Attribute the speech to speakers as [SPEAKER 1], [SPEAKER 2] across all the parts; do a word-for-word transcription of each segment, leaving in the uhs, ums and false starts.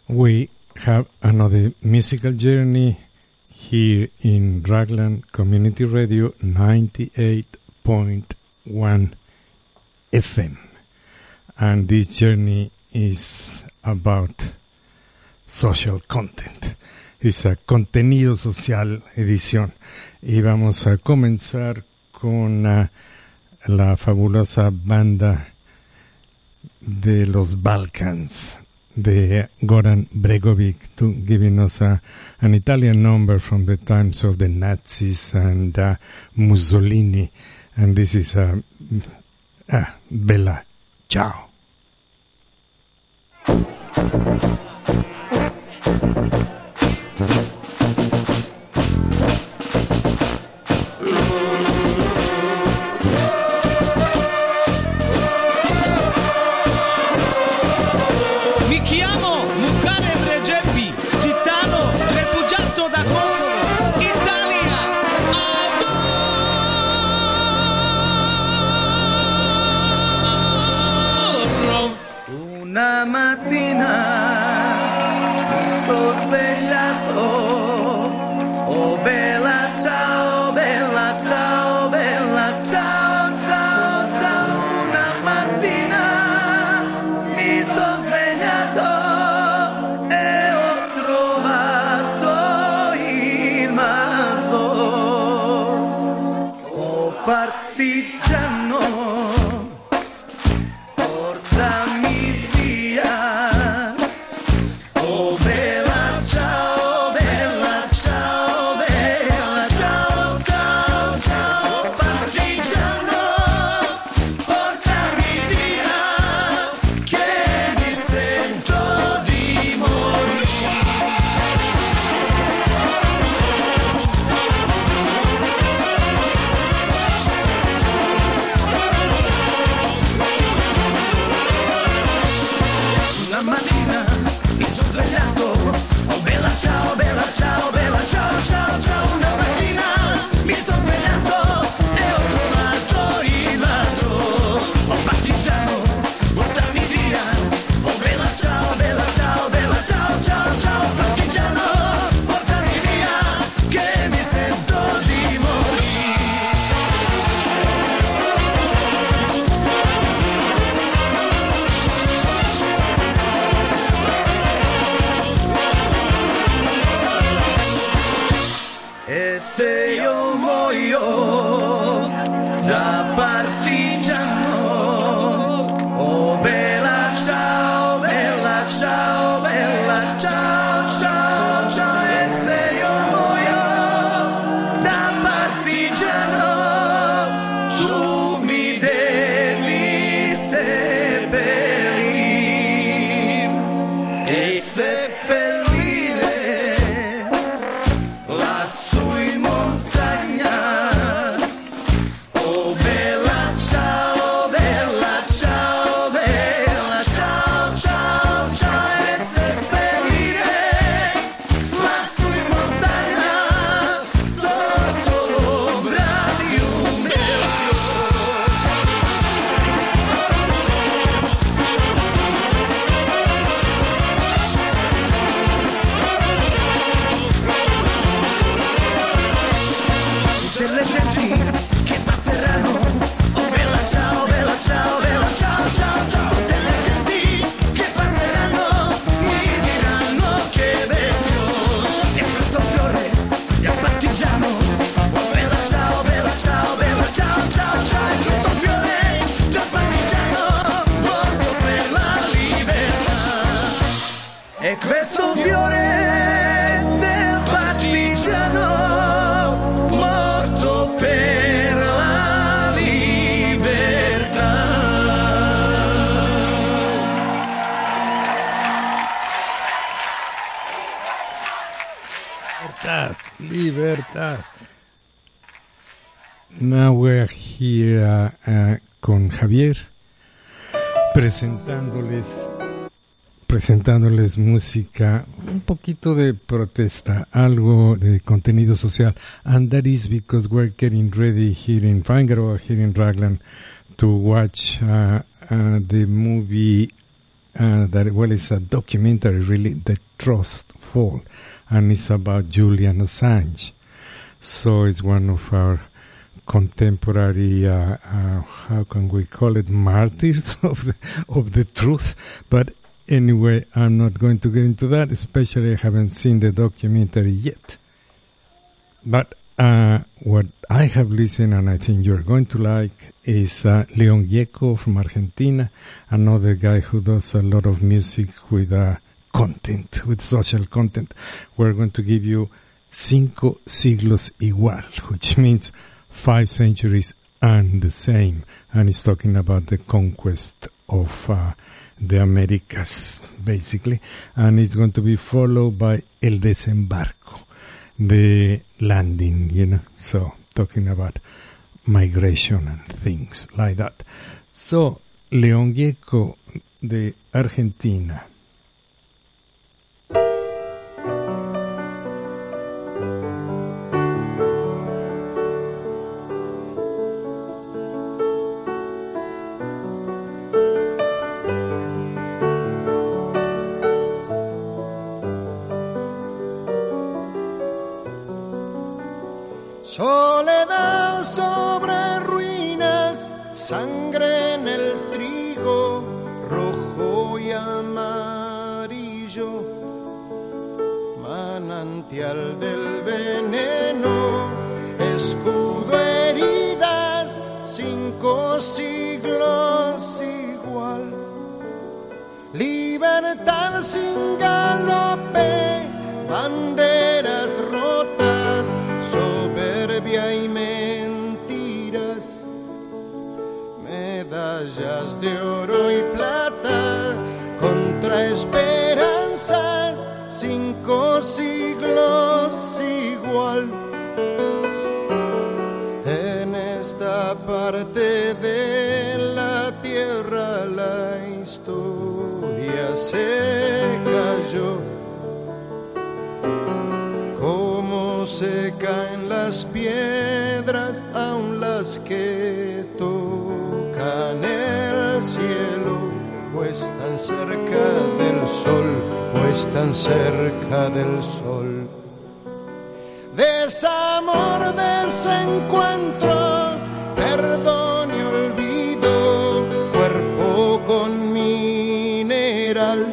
[SPEAKER 1] we have another musical journey here in Raglan Community Radio ninety-eight point one F M. And this journey is about social content. Es a contenido social edición. Y vamos a comenzar con uh, la fabulosa banda de los Balkans, de Goran Bregovic, to giving us a, an Italian number from the times of the Nazis and uh, Mussolini. And this is uh, uh, Bella Ciao.
[SPEAKER 2] Una mattina mi sono svegliato, oh bella ciao, bella ciao, bella ciao, ciao, ciao. Una mattina mi sono svegliato e ho trovato il maso, oh partigiano, portami via, oh bella ciao, bella ciao, bella ciao, ciao, ciao, partigiano, portami via, che mi sento di morire. Una mattina mi sono svegliato, oh bella ciao, bella ciao, bella ciao, ciao, ciao. Una mattina mi sono svegliato e ho trovato il vaso, oh partigiano, portami via, oh bella ciao, bella ciao, bella ciao, ciao, ciao, partigiano, portami via, che mi sento di morire. E se io muoio da partigiano, oh bella ciao, bella ciao, bella ciao, ciao, ciao. E se io muoio da partigiano, tu mi devi seppellire e seppellire lassù in montagna, oh bella ciao, bella ciao, bella ciao, ciao, ciao, e seppellire lassù in montagna, sotto l'ombra di un bel fiore. Tutte le genti che passeranno, oh bella ciao, bella ciao, bella ciao, ciao, ciao. Tutte le genti che passeranno mi diranno che vecchio è questo fiore del partigiano, oh bella ciao, bella ciao, bella ciao, ciao, ciao. È questo fiore del partigiano morto per la libertà. E questo fiore del partigiano morto per la libertà.
[SPEAKER 1] Libertad, libertad. Now we're here uh, uh, con Javier presentándoles presentándoles música, un poquito de protesta, algo de contenido social, and that is because we're getting ready here in Figueroa, here in Raglan, to watch uh, uh, the movie uh, that, well, it's a documentary, really, The Trust Fall, and it's about Julian Assange. So it's one of our contemporary, uh, uh, how can we call it, martyrs of the, of the truth. But anyway, I'm not going to get into that, especially I haven't seen the documentary yet. But uh, what I have listened, and I think you're going to like, is uh, Leon Gieco from Argentina, another guy who does a lot of music with uh, content, with social content. We're going to give you Cinco Siglos Igual, which means five centuries and the same. And it's talking about the conquest of uh, the Americas, basically. And it's going to be followed by El Desembarco, the landing, you know. So, talking about migration and things like that. So, Leon Gieco de Argentina.
[SPEAKER 2] Soledad sobre ruinas, sangre en el trigo, rojo y amarillo, manantial del veneno, escudo, heridas, cinco siglos igual, libertad sin galope, banderas rotas, soberbia y mentiras, medallas de oro y plata, contra esperanzas, cinco siglos igual. En esta parte de la tierra la historia se cayó, como se caen las piedras, aun las que tocan el cielo, o están cerca del sol, o están cerca del sol. Desamor, desencuentro, perdón y olvido, cuerpo con mineral,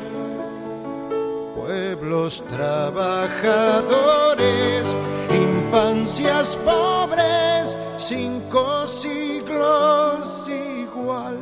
[SPEAKER 2] pueblos trabajadores, infancias pobres, cinco siglos igual.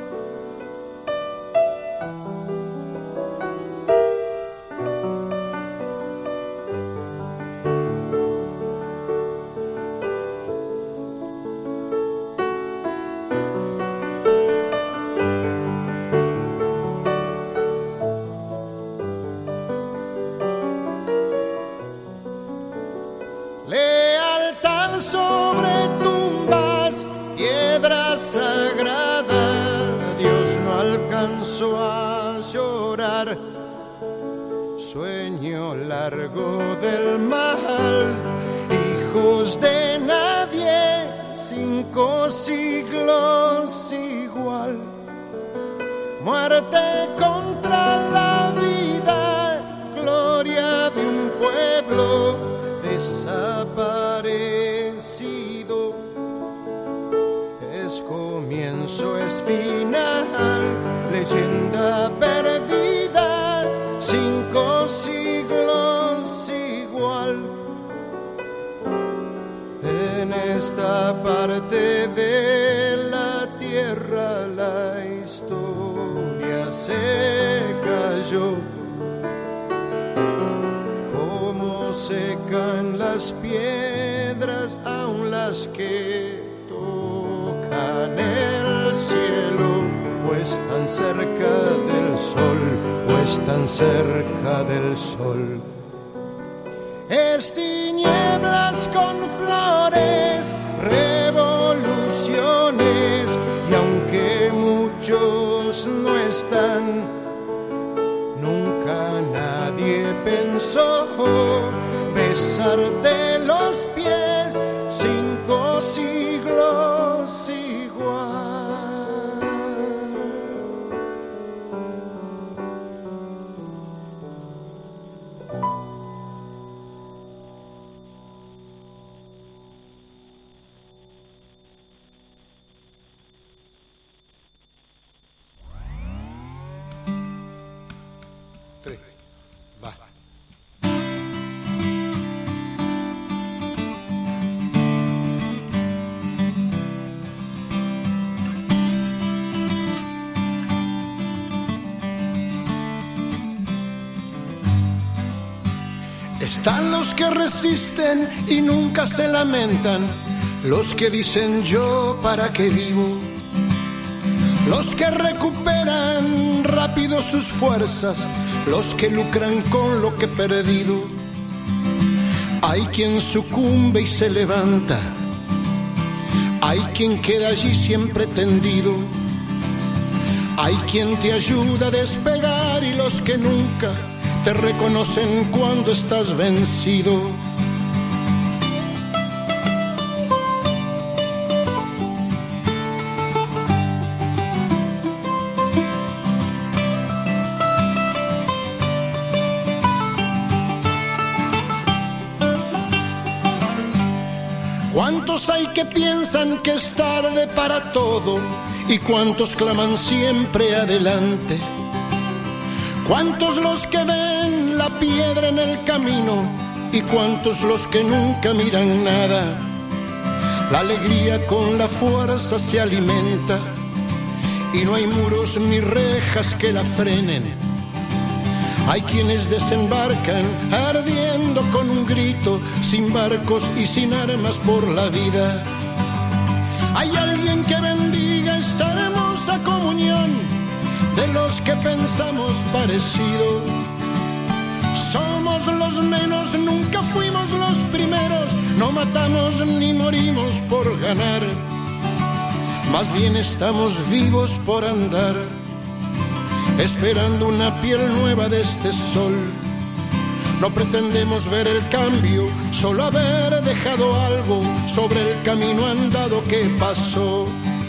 [SPEAKER 2] Lealtad sobre tumbas, piedras sagradas, Dios no alcanzó a llorar. Sueño largo del mal, hijos de nadie, cinco siglos igual. Muerte contra la vida, gloria de un pueblo desaparecido, es comienzo, es final, leyenda perdida, cinco siglos igual. En esta parte de la tierra la historia se cayó, secan las piedras, aun las que tocan el cielo, o están cerca del sol, o están cerca del sol. Es tinieblas con flores, revoluciones, y aunque muchos no están, nunca nadie pensó besarte los pies, cinco siglos igual.
[SPEAKER 3] tres, va.
[SPEAKER 4] Están los que resisten y nunca se lamentan, los que dicen yo para qué vivo, los que recuperan rápido sus fuerzas, los que lucran con lo que he perdido. Hay quien sucumbe y se levanta, hay quien queda allí siempre tendido, hay quien te ayuda a despegar y los que nunca te reconocen cuando estás vencido. ¿Cuántos hay que piensan que es tarde para todo? ¿Y cuántos claman siempre adelante? ¿Cuántos los que ven la piedra en el camino? ¿Y cuántos los que nunca miran nada? La alegría con la fuerza se alimenta y no hay muros ni rejas que la frenen. Hay quienes desembarcan ardiendo con un grito, sin barcos y sin armas por la vida. Hay alguien que bendiga esta hermosa comunión de los que pensamos parecido. Somos los menos, nunca fuimos los primeros, no matamos ni morimos por ganar, más bien estamos vivos por andar, esperando una piel nueva de este sol. No pretendemos ver el cambio, solo haber dejado algo sobre el camino andado que pasó.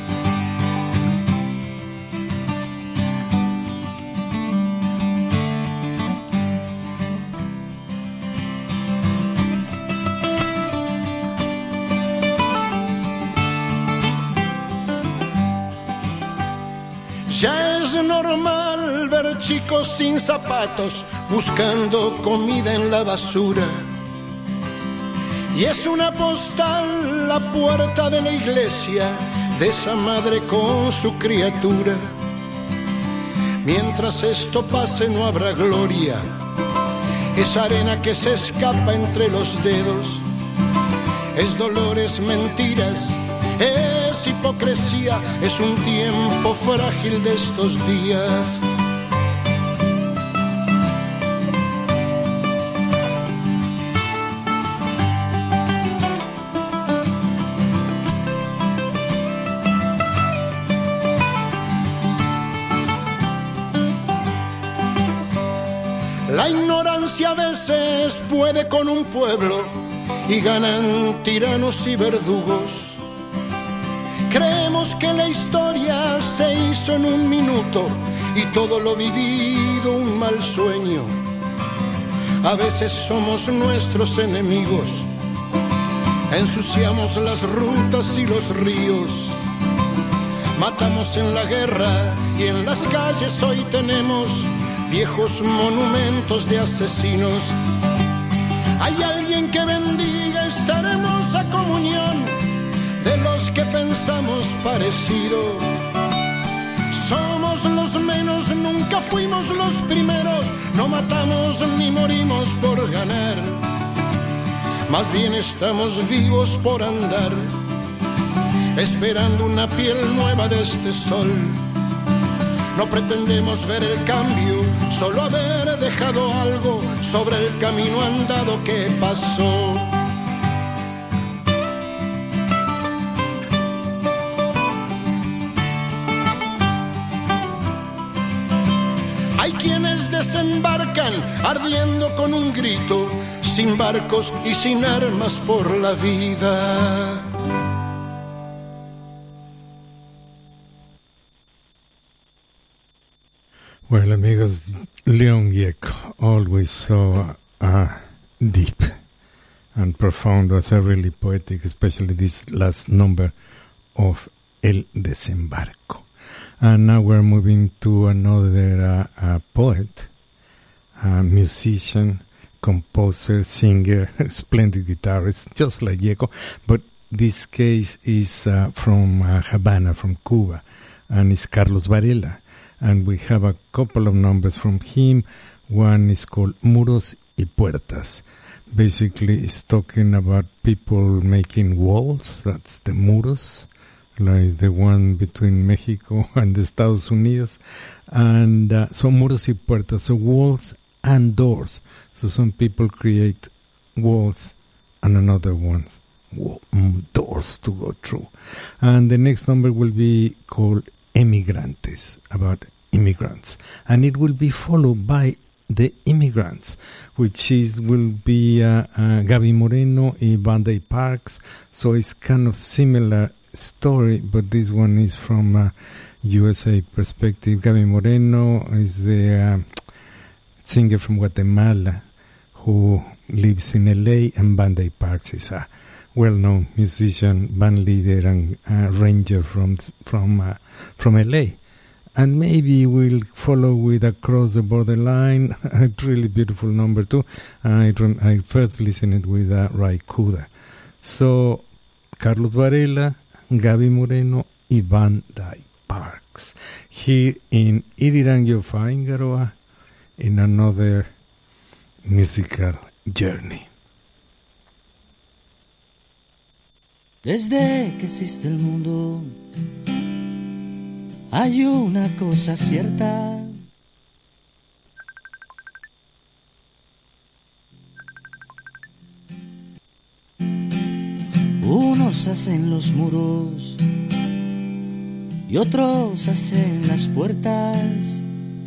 [SPEAKER 4] Ya es normal ver chicos sin zapatos buscando comida en la basura. Y es una postal la puerta de la iglesia de esa madre con su criatura. Mientras esto pase no habrá gloria, es arena que se escapa entre los dedos, es dolor, es mentiras, es hipocresía, es un tiempo frágil de estos días. La ignorancia a veces puede con un pueblo y ganan tiranos y verdugos. Creemos que la historia se hizo en un minuto y todo lo vivido un mal sueño. A veces somos nuestros enemigos, ensuciamos las rutas y los ríos, matamos en la guerra y en las calles hoy tenemos viejos monumentos de asesinos. Hay alguien que bendiga esta hermosa comunión de los que pensamos parecido. Somos los menos, nunca fuimos los primeros, no matamos ni morimos por ganar, más bien estamos vivos por andar, esperando una piel nueva de este sol. No pretendemos ver el cambio, solo haber dejado algo sobre el camino andado que pasó. Hay quienes desembarcan ardiendo con un grito, sin barcos y sin armas por la vida.
[SPEAKER 1] Well, amigos, Leon Gieco always so uh, deep and profound, was a really poetic, especially this last number of El Desembarco. And now we're moving to another uh, uh, poet a musician, composer, singer, splendid guitarist, just like Diego. But this case is uh, from uh, Havana, from Cuba, and it's Carlos Varela. And we have a couple of numbers from him. One is called Muros y Puertas. Basically, it's talking about people making walls. That's the muros, like the one between Mexico and the Estados Unidos. And uh, so muros y puertas, so walls and doors. So some people create walls and another ones, wall, doors to go through. And the next number will be called Emigrantes, about immigrants. And it will be followed by The Immigrants, which is will be uh, uh, Gaby Moreno y Banda y Parks. So it's kind of similar story, but this one is from a U S A perspective. Gaby Moreno is the uh, singer from Guatemala who lives in L A, and Banda y Parks is a well-known musician, band leader, and uh, ranger from from uh, from L A. And maybe we'll follow with Across the Borderline, a really beautiful number too. I, I first listened it with uh, Ray Kuda. So, Carlos Varela, Gaby Moreno, y Banda y Parks. Here in Irirangi Faingaroa, in another musical journey.
[SPEAKER 3] Desde que existe el mundo, hay una cosa cierta. Unos hacen los muros y otros hacen las puertas.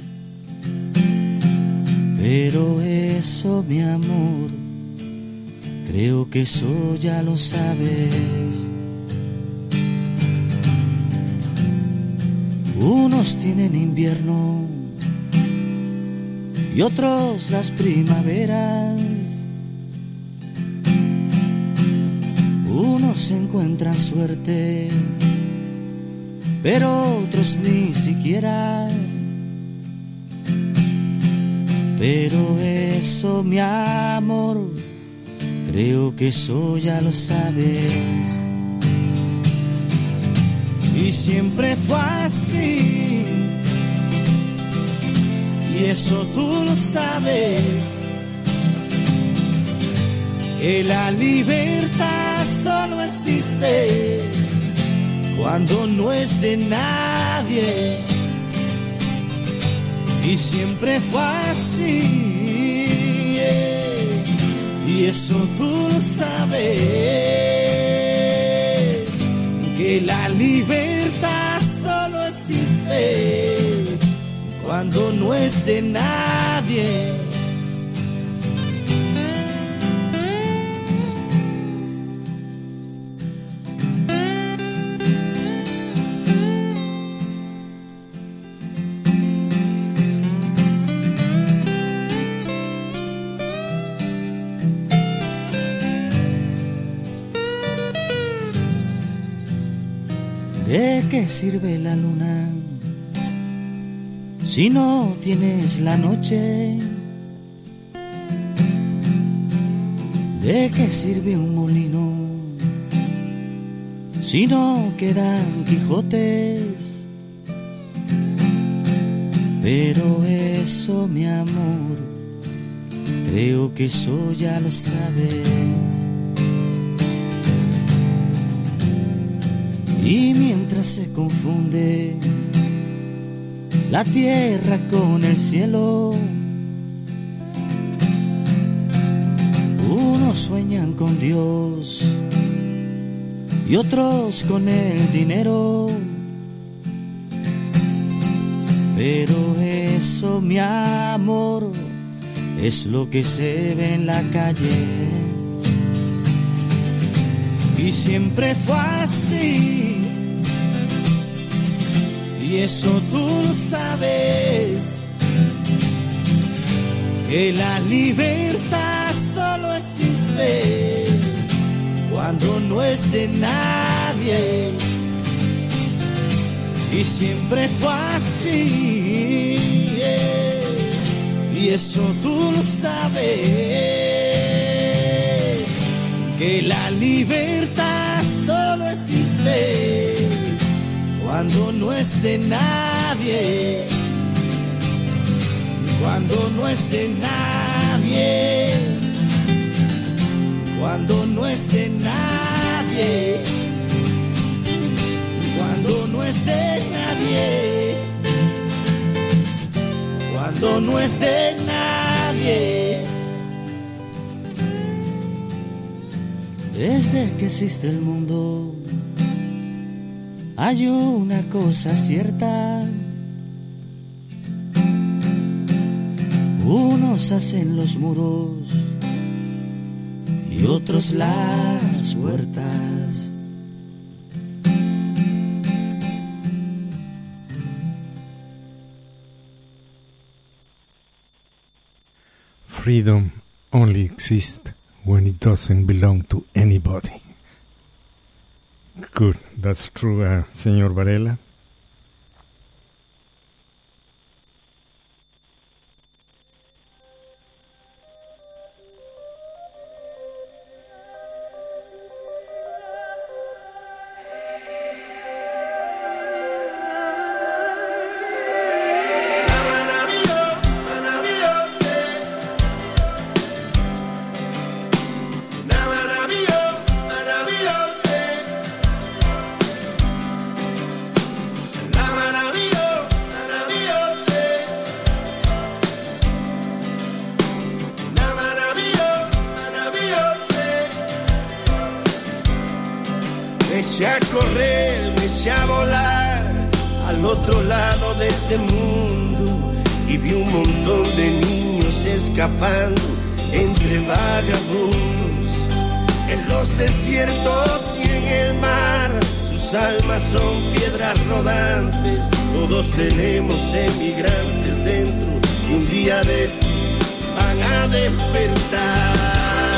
[SPEAKER 3] Pero eso, mi amor, creo que eso ya lo sabes. Unos tienen invierno y otros las primaveras. Unos encuentran suerte, pero otros ni siquiera. Pero eso, mi amor, creo que eso ya lo sabes. Y siempre fue así, y eso tú lo sabes, que la libertad solo existe cuando no es de nadie. Y siempre fue así, yeah. Y eso tú lo sabes, que la libertad solo existe cuando no es de nadie. ¿De qué sirve la luna si no tienes la noche? ¿De qué sirve un molino si no quedan Quijotes? Pero eso, mi amor, creo que eso ya lo sabes. Y mientras se confunde la tierra con el cielo, unos sueñan con Dios y otros con el dinero. Pero eso, mi amor, es lo que se ve en la calle. Y siempre fue así, y eso tú lo sabes, que la libertad solo existe cuando no es de nadie. Y siempre fue así, yeah. y eso tú lo sabes, que la libertad solo existe cuando no es de nadie, cuando no es de nadie, cuando no es de nadie, cuando no es de nadie, cuando no es de nadie. Desde que existe el mundo hay una cosa cierta: unos hacen los muros y otros las puertas.
[SPEAKER 1] Freedom only exists when it doesn't belong to anybody. Good, that's true, uh, señor Varela.
[SPEAKER 5] eché a correr, me eché a volar al otro lado de este mundo y vi un montón de niños escapando entre vagabundos. En los desiertos y en el mar, sus almas son piedras rodantes. Todos tenemos emigrantes dentro y un día de estos van a despertar.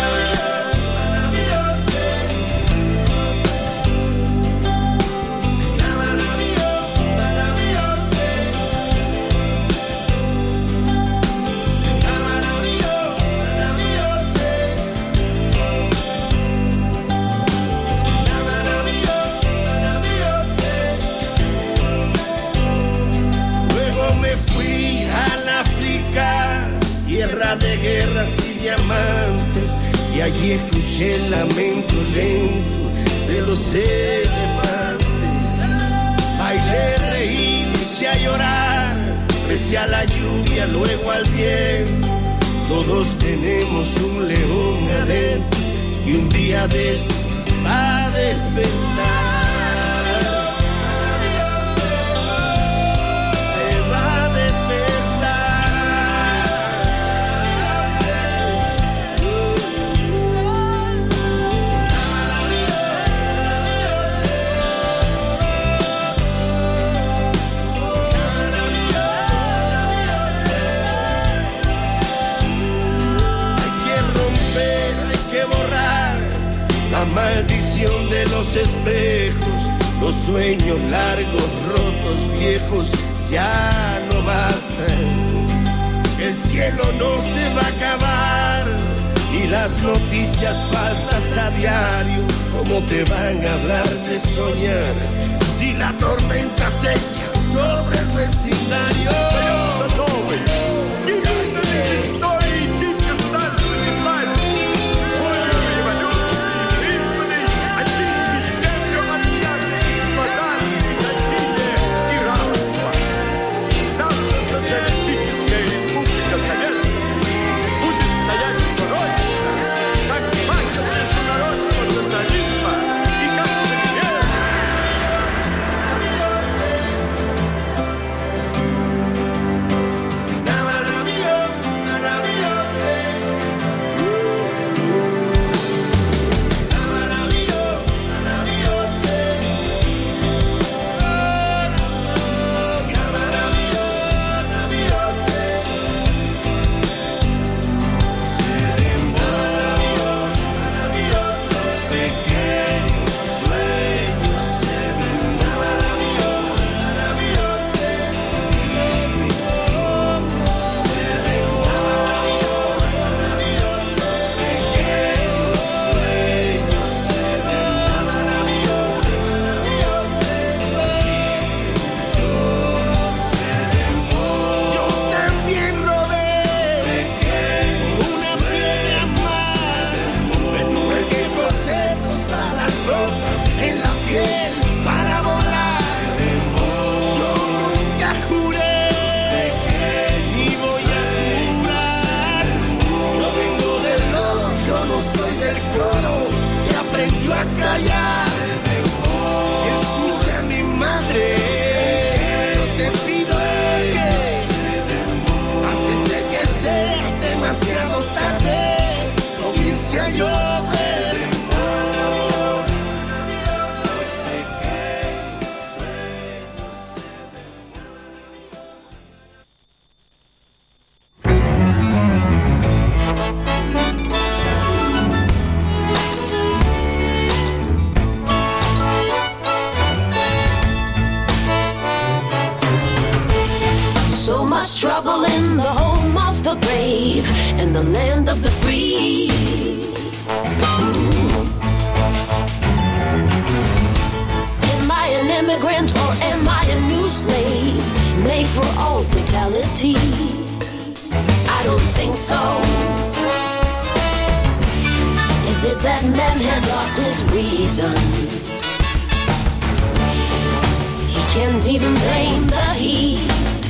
[SPEAKER 5] Tierra de guerras y diamantes, y allí escuché el lamento lento de los elefantes. Bailé, reí, me eché a llorar, recé a la lluvia, luego al viento. Todos tenemos un león adentro que un día de esto va a despertar. La maldición de los espejos, los sueños largos, rotos, viejos, ya no bastan. El cielo no se va a acabar, y las noticias falsas a diario, ¿cómo te van a hablar de soñar? Si la tormenta se echa sobre el vecindario.
[SPEAKER 6] slave and the land of the free. Ooh. Am I an immigrant or am I a new slave made for all brutality? I don't think so. Is it that man has lost his reason? He can't even blame the heat.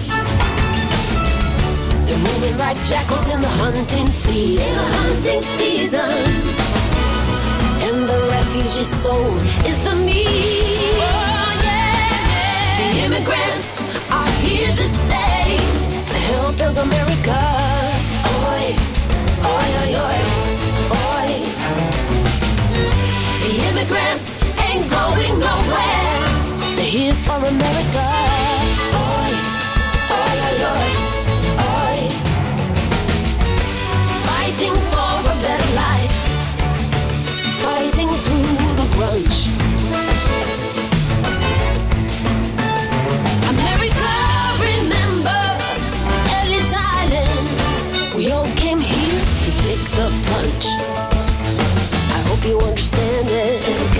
[SPEAKER 6] They're moving like jackals in the hunting season. In the hunting season. And the refugee soul is the meat. Oh yeah. The immigrants are here to stay, to help build America. Oi, oi, oi, oi, oi. The immigrants ain't going nowhere. They're here for America. Oi, oi, oi, oi, oi. Fighting for a better life. Fighting through the grunge. America, remember Ellis Island. We all came here to take the plunge. I hope you understand it.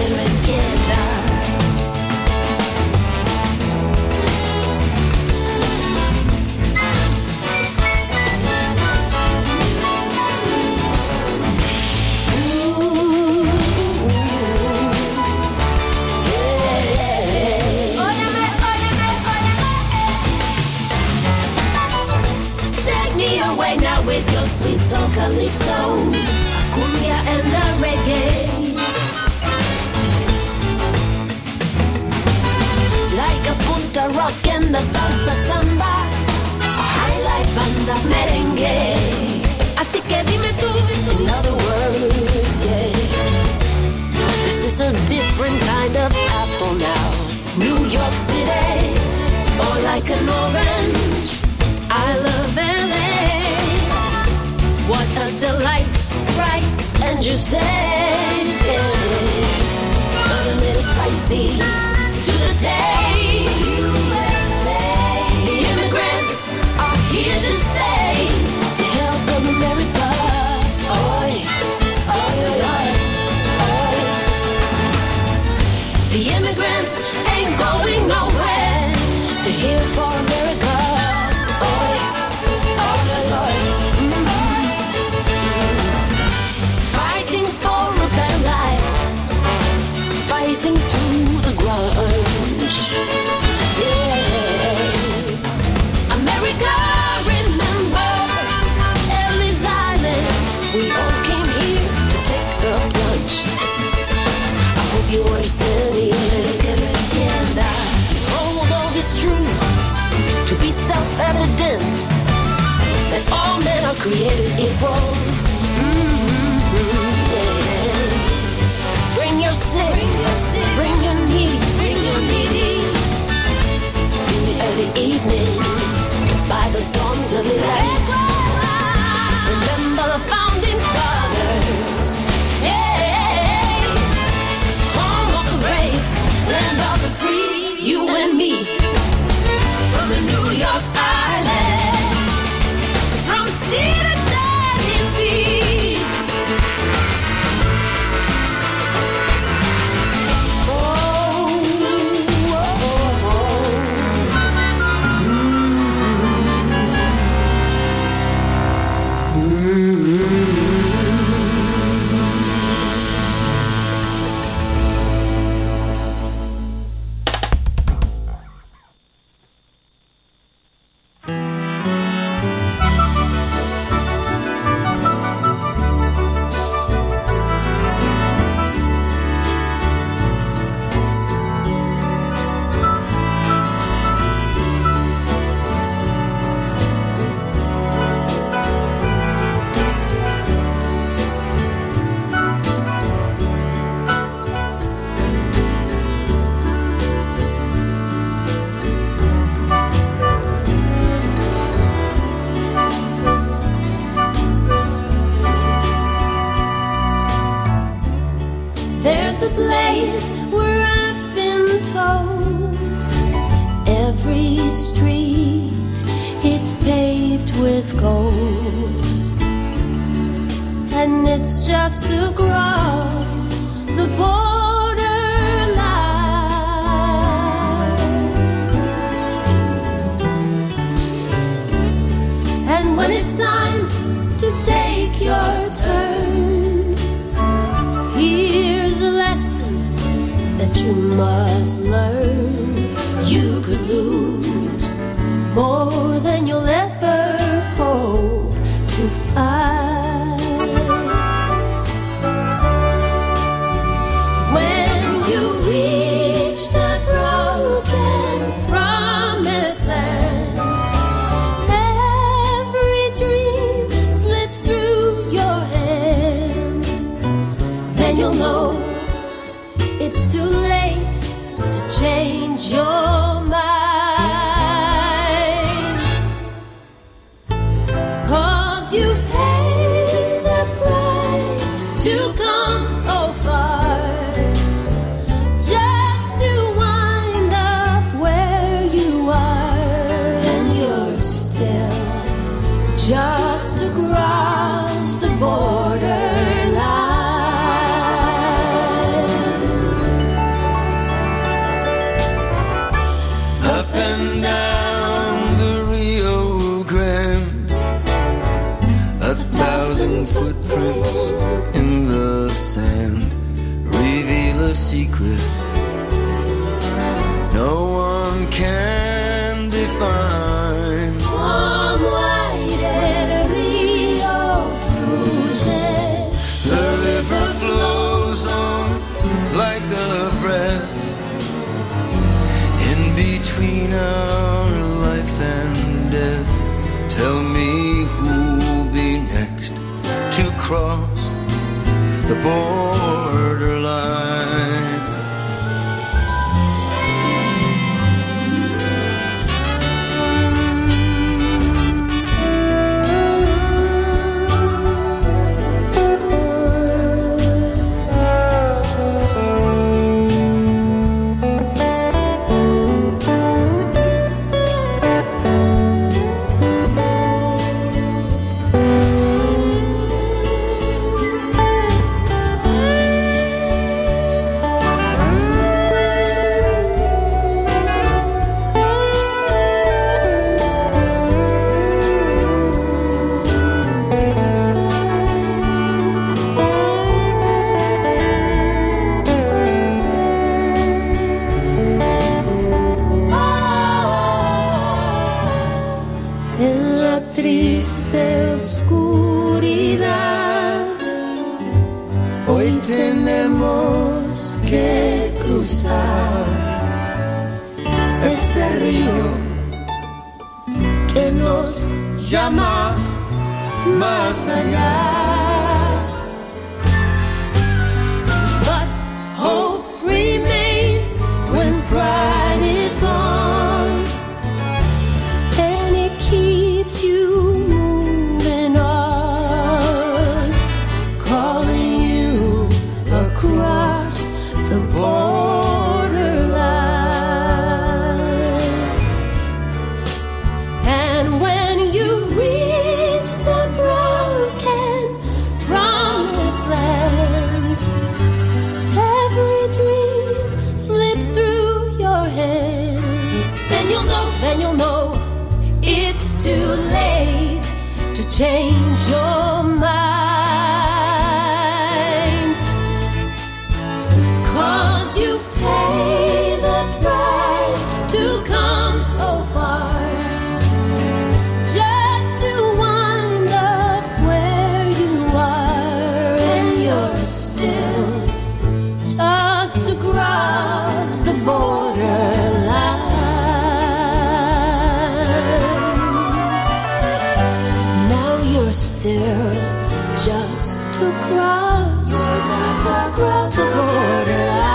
[SPEAKER 6] With your sweet soul calypso, cumbia and the reggae. Like a punta rock and the salsa samba, a highlight banda merengue. Así que dime tú, in other words, yeah. This is a different kind of apple now. New York City, or like an orange. I love L A. What a delight, bright and juicy, but a little spicy to the taste. U S A. The immigrants are here to stay, to help build America. Oi, oi, oi, oi, oi. The immigrants ain't going nowhere. They're here for America. Oi, oi, oi, oi. Fighting through the grunge. Yeah. America, remember Ellis Island. We all came here to take the plunge. I hope you understand me. Hold all this truth to be self-evident, that all men are created equal. Mm-hmm. Yeah. Bring your sick, bring your, sick. Bring your need, bring your needy. In the early evening, by the dawn's early light. Remember the founding fathers. Yeah. Home of the brave, land of the free. You and me, from the New York Island, from sea to shining sea. There's a place where I've been told every street is paved with gold. it's just to cross the borderline. And when it's time to take your turn, here's a lesson that you must learn. You could lose more than you'll ever hope to find. When you reach the broken promised land, every dream slips through your hand, then you'll know it's too late to change your mind. 'Cause you've paid the price to come so far, just to wind up where you are. And you're still just to cross the borderline.
[SPEAKER 5] Up and down the Rio Grande, a thousand footprints in the sand reveal a secret no one can define.
[SPEAKER 6] Come white at Rio Fruge.
[SPEAKER 5] The river flows on like a breath in between our life and death. Tell me who'll be next to cross the borderline.
[SPEAKER 6] En la triste oscuridad,
[SPEAKER 5] Hoy
[SPEAKER 6] tenemos que cruzar este río que nos llama más allá. But hope remains when pride is gone, and it keeps you moving on, calling you across the borderline. And when you reach the broken promised land, every dream slips through your hand, then you'll know, then you'll know it's too late to change your mind. 'Cause you've paid the price to come so far, just to wind up where you are. And you're still just to cross the borderline. Now you're still just to cross, just across the borderline.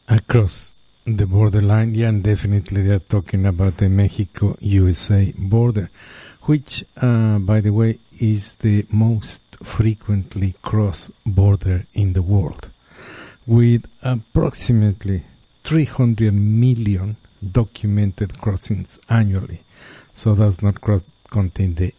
[SPEAKER 1] across the borderline. Yeah, and definitely they are talking about the Mexico-U S A border, which, uh, by the way, is the most frequently crossed border in the world, with approximately three hundred million documented crossings annually. So does not cross contain the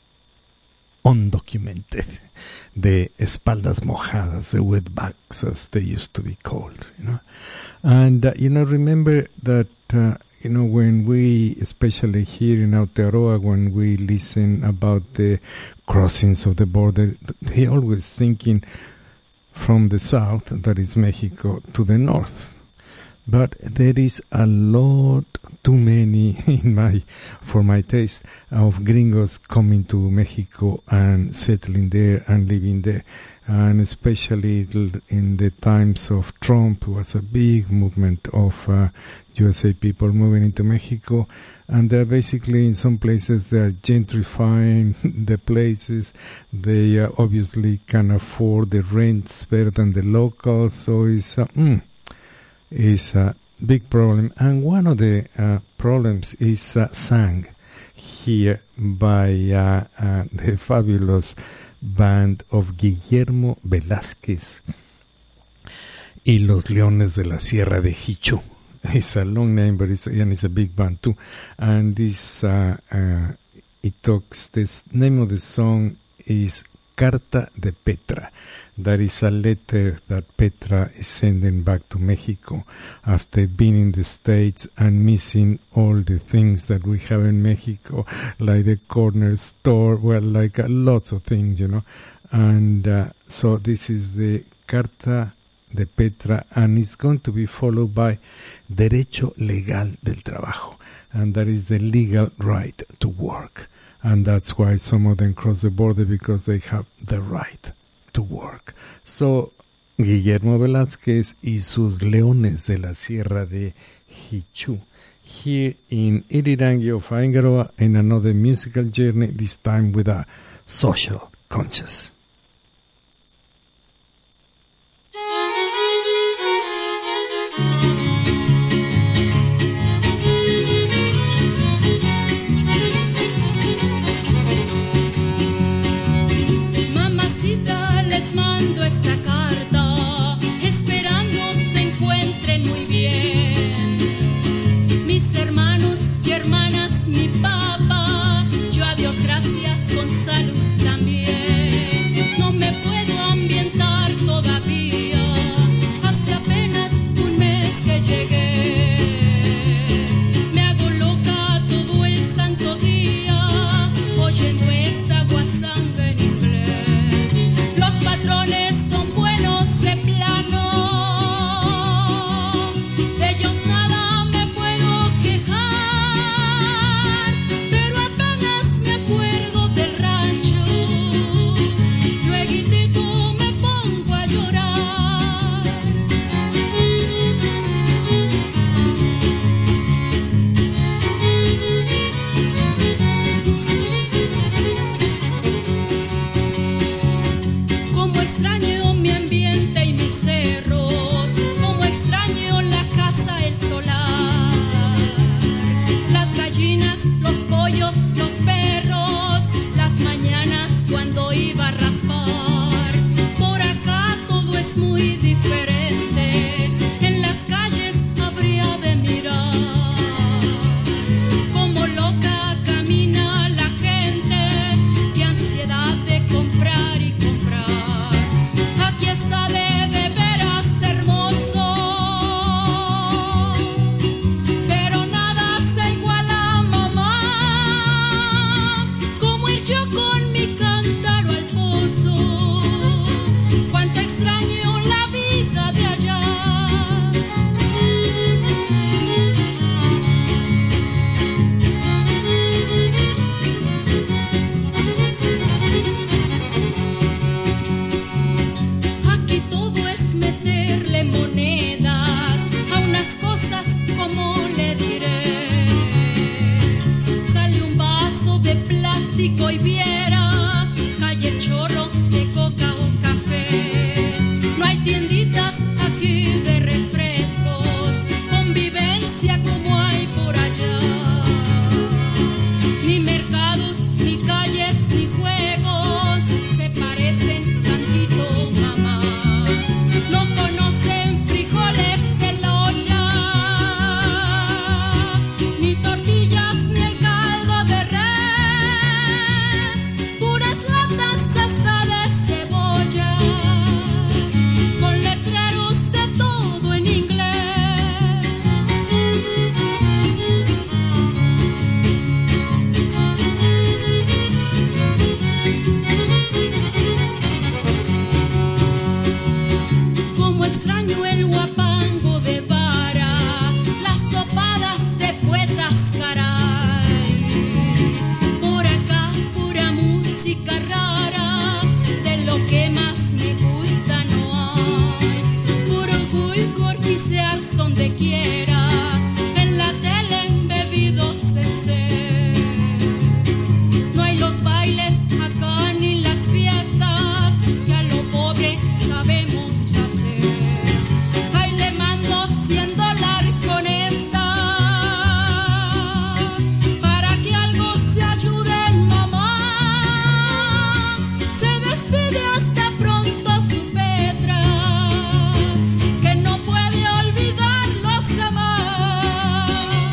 [SPEAKER 1] undocumented, the espaldas mojadas, the wetbacks, as they used to be called, you know. And, uh, you know, remember that, uh, you know, when we, especially here in Aotearoa, when we listen about the crossings of the border, they always thinking from the south, that is Mexico, to the north. But there is a lot, too many, in my, for my taste, of gringos coming to Mexico and settling there and living there. And especially in the times of Trump, was a big movement of uh, U S A people moving into Mexico. And they're basically, in some places, they're gentrifying the places. They uh, obviously can afford the rents better than the locals. So it's... Uh, mm, is a big problem, and one of the uh, problems is uh, sang here by uh, uh, the fabulous band of Guillermo Velázquez y los Leones de la Sierra de Hichu. It's a long name, but it's, and it's a big band too. And this, uh, uh, it talks, this name of the song is Carta de Petra. That is a letter that Petra is sending back to Mexico after being in the States and missing all the things that we have in Mexico, like the corner store, well, like uh, lots of things, you know. And uh, so this is the Carta de Petra, and it's going to be followed by Derecho Legal del Trabajo, and that is the legal right to work. And that's why some of them cross the border, because they have the right to work. So, Guillermo Velázquez y sus Leones de la Sierra de Hichu, here in Irirangi of Aingaroa, in another musical journey, this time with a social conscious.
[SPEAKER 7] Les mando esta carta, esperando se encuentren muy bien. Mis hermanos y hermanas, mi papá, yo a Dios gracias con salud también. lugares donde quiera, en la tele embebidos del ser. No hay los bailes acá ni las fiestas que a lo pobre sabemos hacer. Ahí le mando cien dólares con esta para que algo se ayuden, mamá. Se despide hasta pronto su Petra, que no puede olvidarlos jamás.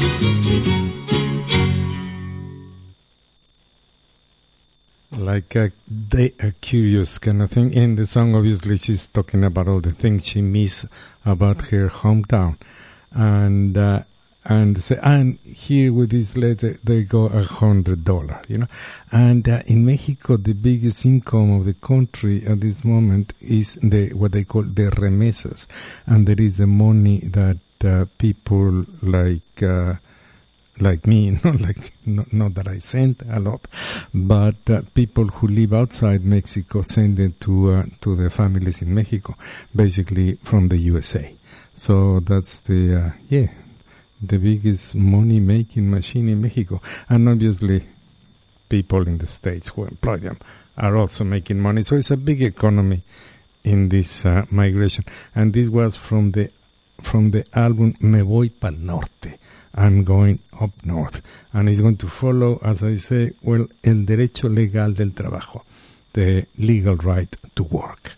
[SPEAKER 1] Like a, they are curious kind of thing. In the song, obviously, she's talking about all the things she missed about her hometown, and uh, and say, and here with this letter, they go a hundred dollar, you know. And uh, in Mexico, the biggest income of the country at this moment is the what they call the remesas, and there is the money that uh, people like. Uh, like me, not like not, not that I send a lot, but uh, people who live outside Mexico send it to uh, to their families in Mexico, basically from the U S A. So that's the uh, yeah, the biggest money making machine in Mexico, and obviously people in the States who employ them are also making money. So it's a big economy in this uh, migration, and this was from the from the album Me Voy Pa'l Norte. I'm going up north, and it's going to follow, as I say, well, el derecho legal del trabajo, the legal right to work.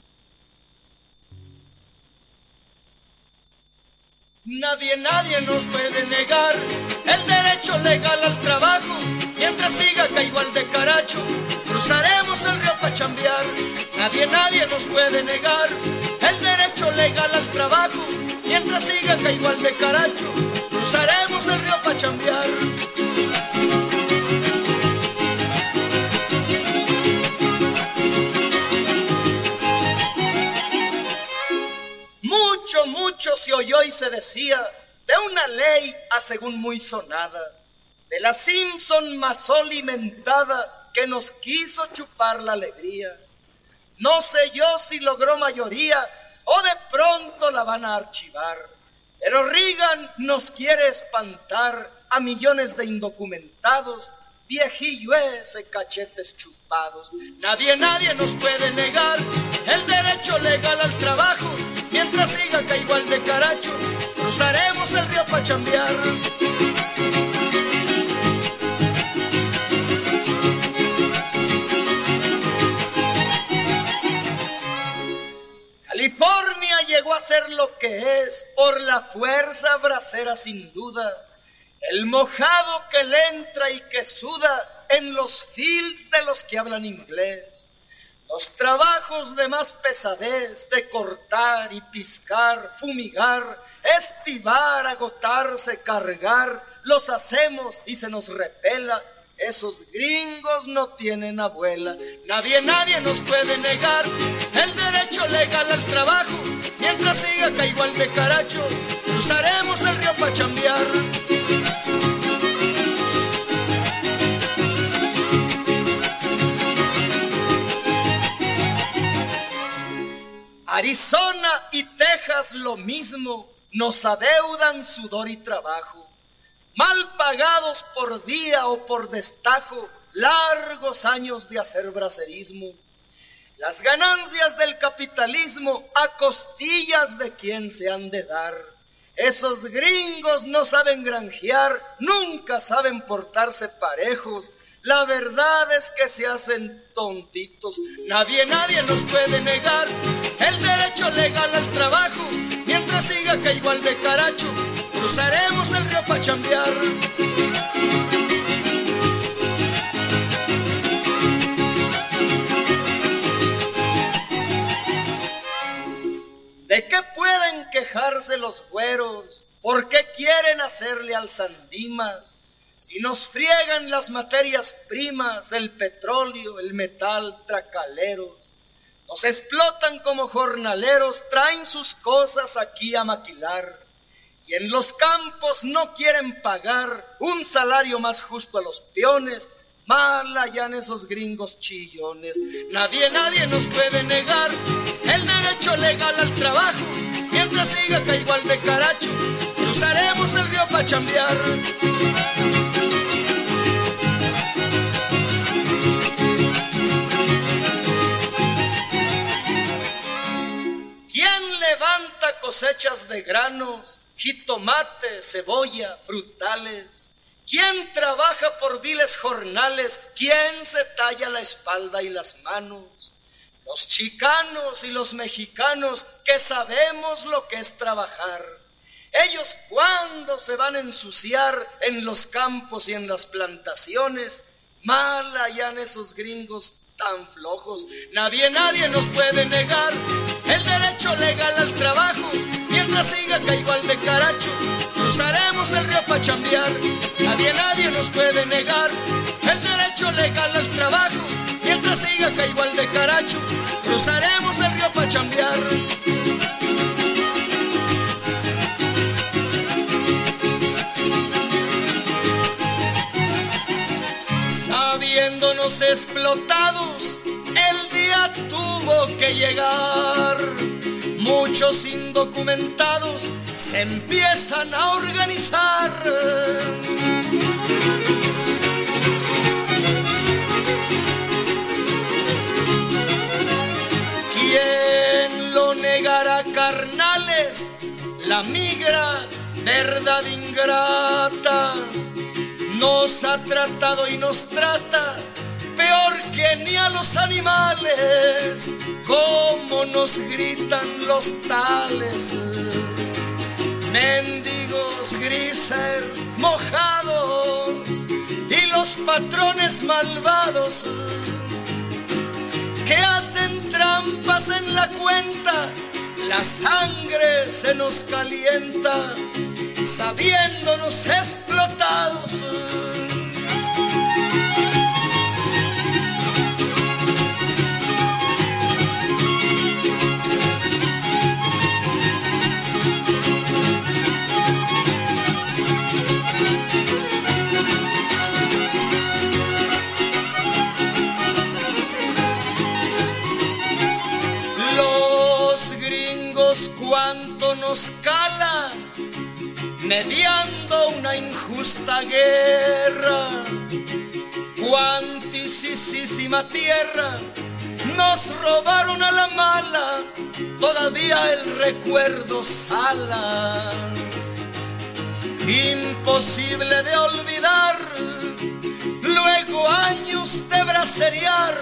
[SPEAKER 5] Nadie, nadie nos puede negar el derecho legal al trabajo. Mientras siga acá igual de caracho, cruzaremos el río pa' chambear. Nadie, nadie nos puede negar el derecho legal al trabajo. Mientras siga acá igual de caracho, cruzaremos el río pa' chambear. Mucho, mucho se oyó y se decía de una ley a según muy sonada, de la Simpson más alimentada que nos quiso chupar la alegría. No sé yo si logró mayoría o de pronto la van a archivar, pero Reagan nos quiere espantar a millones de indocumentados, viejillo ese, cachetes chupados. Nadie, nadie nos puede negar el derecho legal al trabajo. Mientras siga acá igual de caracho, cruzaremos el río pa' chambear. California llegó a ser lo que es por la fuerza bracera sin duda. El mojado que le entra y que suda en los fields de los que hablan inglés. Los trabajos de más pesadez, de cortar y piscar, fumigar, estivar, agotarse, cargar, los hacemos y se nos repela. Esos gringos no tienen abuela. Nadie, nadie nos puede negar el derecho legal al trabajo. Mientras siga acá igual de caracho, cruzaremos el río pa' chambear. Arizona y Texas lo mismo, nos adeudan sudor y trabajo. Mal pagados por día o por destajo, largos años de hacer bracerismo. Las ganancias del capitalismo a costillas de quien se han de dar. Esos gringos no saben granjear, nunca saben portarse parejos. La verdad es que se hacen tontitos. Nadie, nadie nos puede negar el derecho legal al trabajo. Mientras siga acá igual de caracho, cruzaremos el río pa' chambear. ¿De qué pueden quejarse los güeros? ¿Por qué quieren hacerle al Sandimas? Si nos friegan las materias primas, el petróleo, el metal, tracaleros, nos explotan como jornaleros, traen sus cosas aquí a maquilar, y en los campos no quieren pagar un salario más justo a los peones. Mal hallan esos gringos chillones. Nadie, nadie nos puede negar el derecho legal al trabajo. Mientras
[SPEAKER 2] mientras siga acá igual de caracho, cruzaremos el río pa' chambear. ¿Quién levanta cosechas de granos, jitomate, cebolla, frutales? ¿Quién trabaja por viles jornales? ¿Quién se talla la espalda y las manos? Los chicanos y los mexicanos que sabemos lo que es trabajar. Ellos cuando se van a ensuciar en los campos y en las plantaciones, mal hallan esos gringos tan flojos. Nadie, nadie nos puede negar el derecho legal al trabajo. Mientras siga acá igual de caracho, cruzaremos el río pa' chambear. Nadie, nadie nos puede negar el derecho legal al trabajo. Mientras siga acá igual de caracho, cruzaremos el río pa' chambear. Sabiéndonos explotados, el día tuvo que llegar. Muchos indocumentados se empiezan a organizar. ¿Quién lo negará, carnales? La migra, verdad ingrata, nos ha tratado y nos trata peor que ni a los animales. Como nos gritan los tales, mendigos grises mojados, y los patrones malvados que hacen trampas en la cuenta. La sangre se nos calienta sabiéndonos explotados. Cuánto nos cala mediando una injusta guerra, cuantisísima tierra nos robaron a la mala, todavía el recuerdo sala, imposible de olvidar, luego años de bracerear,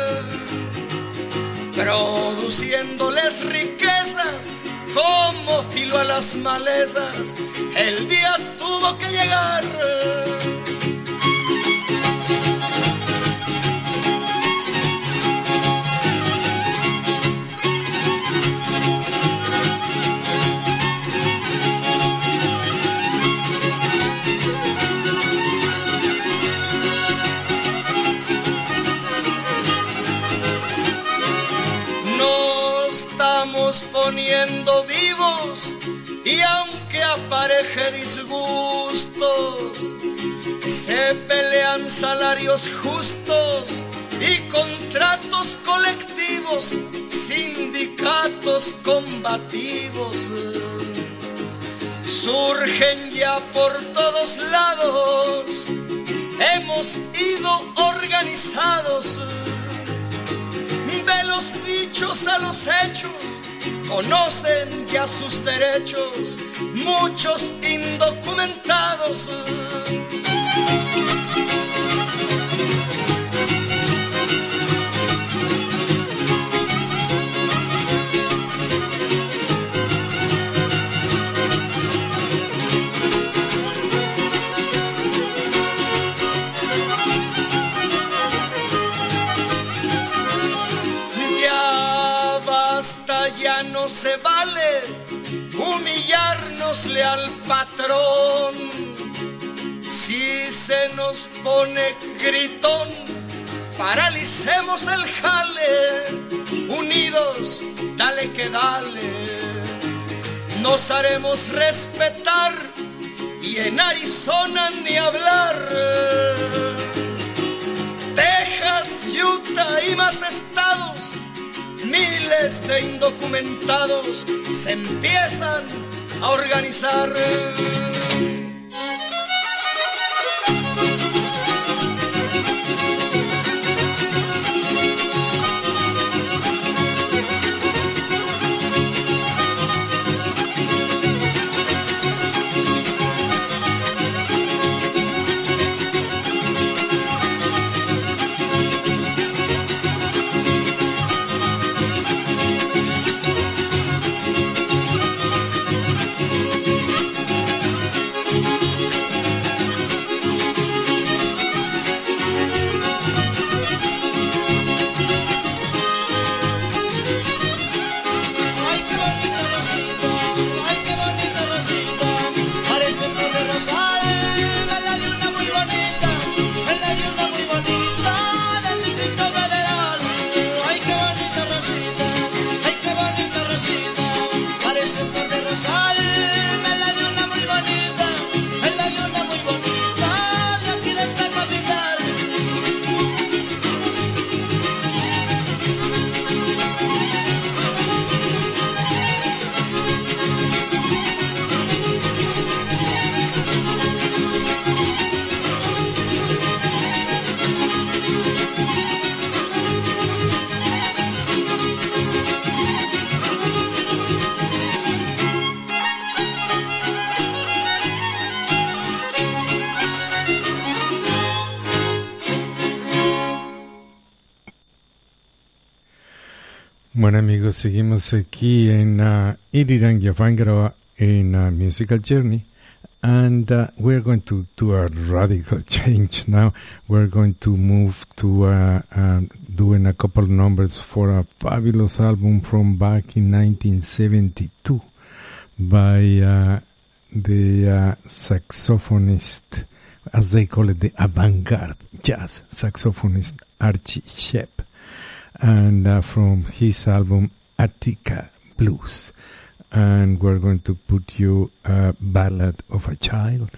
[SPEAKER 2] produciéndoles riquezas como filo a las malezas. El día tuvo que llegar. Poniendo vivos, y aunque apareje disgustos, se pelean salarios justos y contratos colectivos, sindicatos combativos. Surgen ya por todos lados, hemos ido organizados. De los dichos a los hechos, conocen ya sus derechos muchos indocumentados. Ya no se vale humillárnosle al patrón. Si se nos pone gritón, paralicemos el jale. Unidos, dale que dale. Nos haremos respetar y en Arizona ni hablar. Texas, Utah y más estados
[SPEAKER 8] miles de indocumentados se empiezan a organizar.
[SPEAKER 1] Bueno amigos, seguimos aquí en uh, Iriran Yafangaroa in uh, Musical Journey, and uh, we're going to do a radical change now. We're going to move to uh, uh, doing a couple of numbers for a fabulous album from back in nineteen seventy-two by uh, the uh, saxophonist, as they call it, the avant-garde jazz saxophonist Archie Shepp. And uh, from his album Attica Blues. And we're going to put you a Ballad of a Child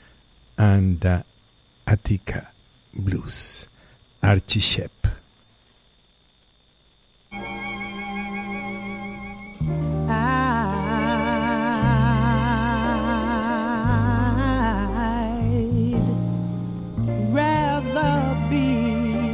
[SPEAKER 1] and uh, Attica Blues. Archie Shepp.
[SPEAKER 9] I'd rather be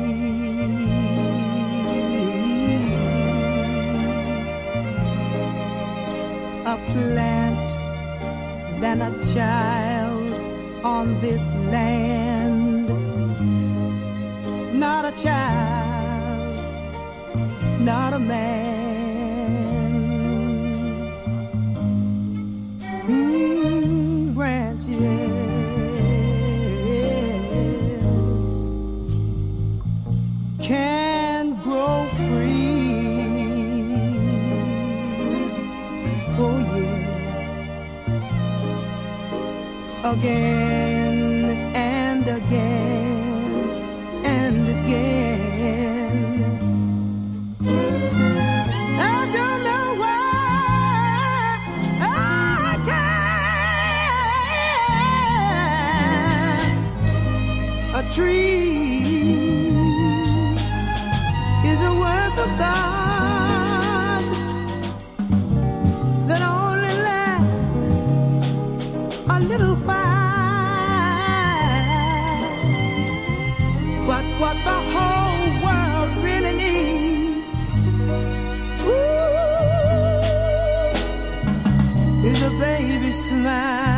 [SPEAKER 9] a plant than a child on this land. Not a child, not a man. Mm, branches can grow free. Oh yeah, again and again and again. I don't know why I can't. A tree is a work of God that only lasts a little while. But what the whole world really needs, ooh, is a baby smile.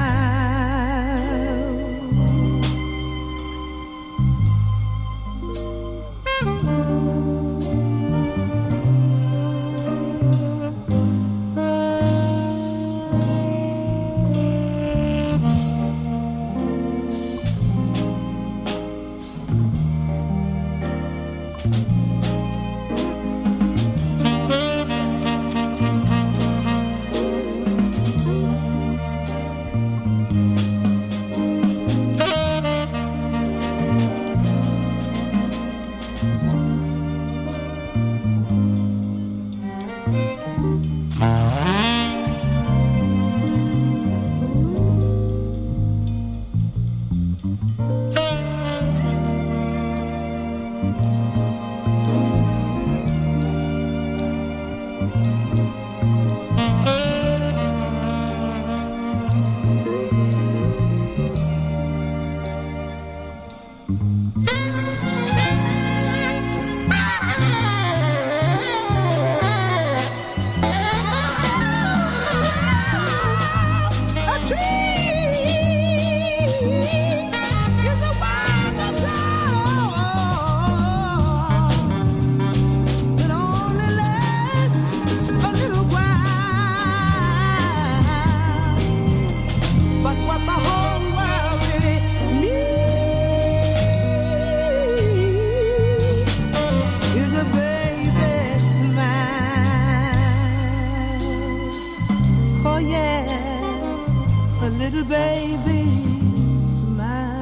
[SPEAKER 9] Oh yeah, a little baby smile.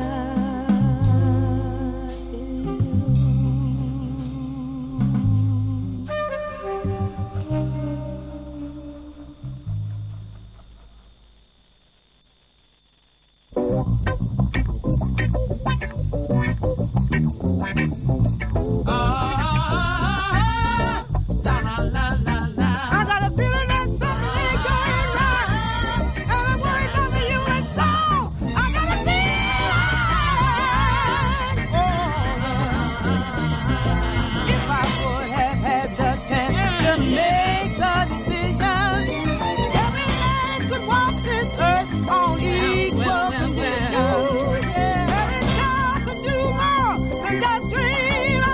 [SPEAKER 10] Just dream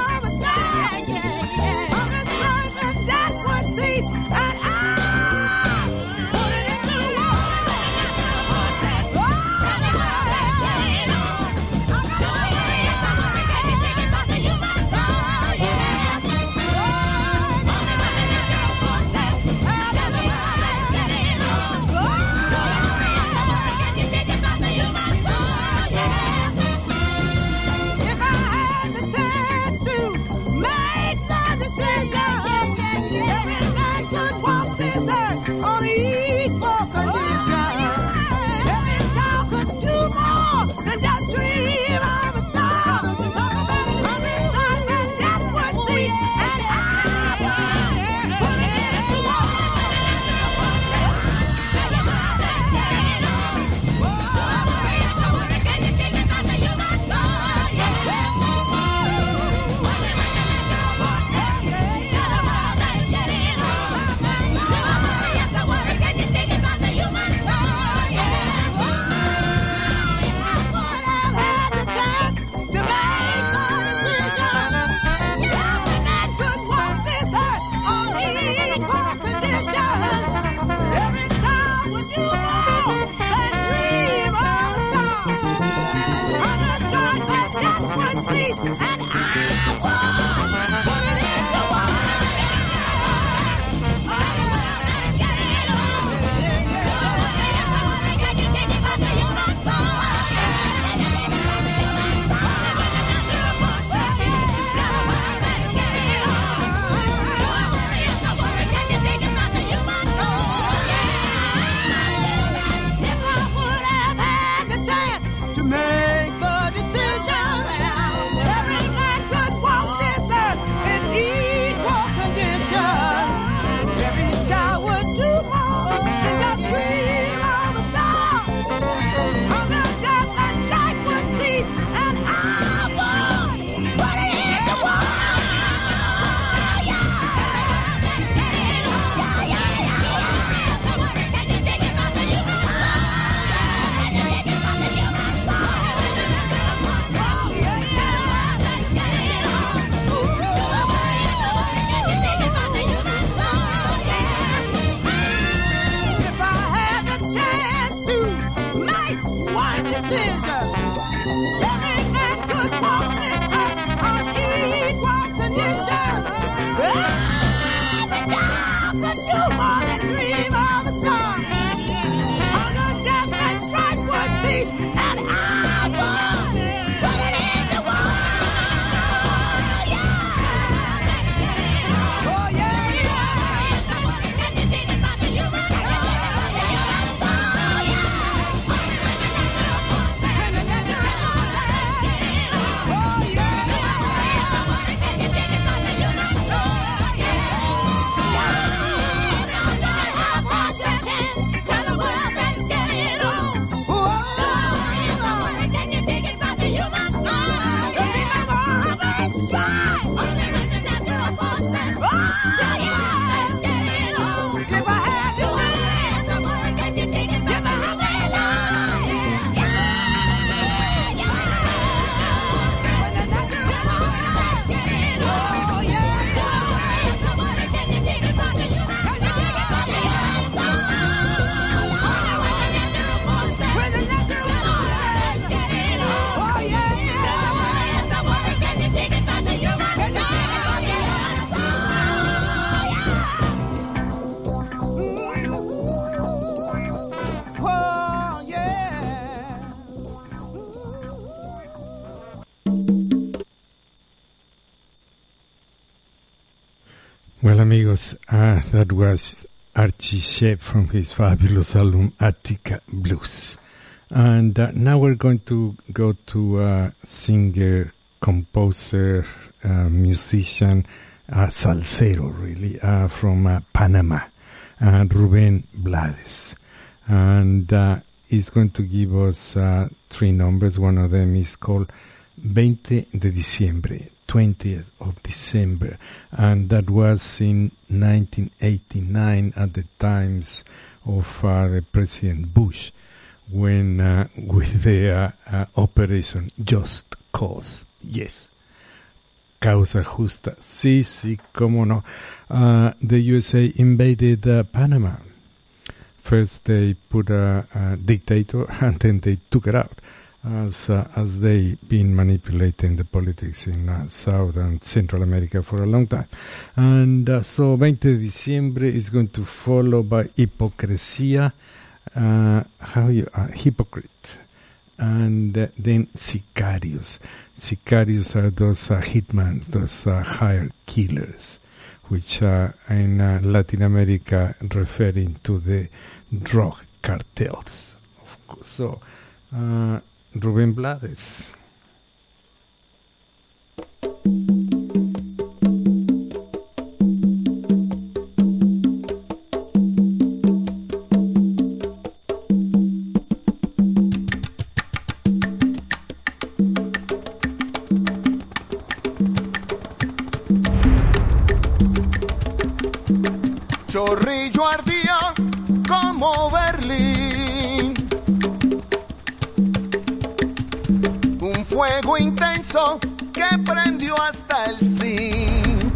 [SPEAKER 1] Well, amigos, uh, that was Archie Shepp from his fabulous album Attica Blues. And uh, now we're going to go to a singer, composer, uh, musician, uh, salsero, really, uh, from uh, Panama, uh, Rubén Blades. And uh, he's going to give us uh, three numbers. One of them is called veinte de diciembre, twentieth of December, and that was in nineteen eighty-nine at the times of uh, the President Bush, when uh, with the uh, uh, Operation Just Cause, yes, causa justa, sí, sí, cómo no, uh, the U S A invaded uh, Panama. First they put a, a dictator, and then they took it out. As uh, as they been manipulating the politics in uh, South and Central America for a long time. And uh, so veinte de diciembre is going to follow by Hipocresía, uh, how you, uh, Hypocrite, and uh, then Sicarios. Sicarios are those uh, hitmans, those uh, hired killers, which uh, in uh, Latin America referring to the drug cartels. Of course. So, uh, Rubén Blades.
[SPEAKER 4] Chorrillo ardía como Berlín, un fuego intenso que prendió hasta el zinc.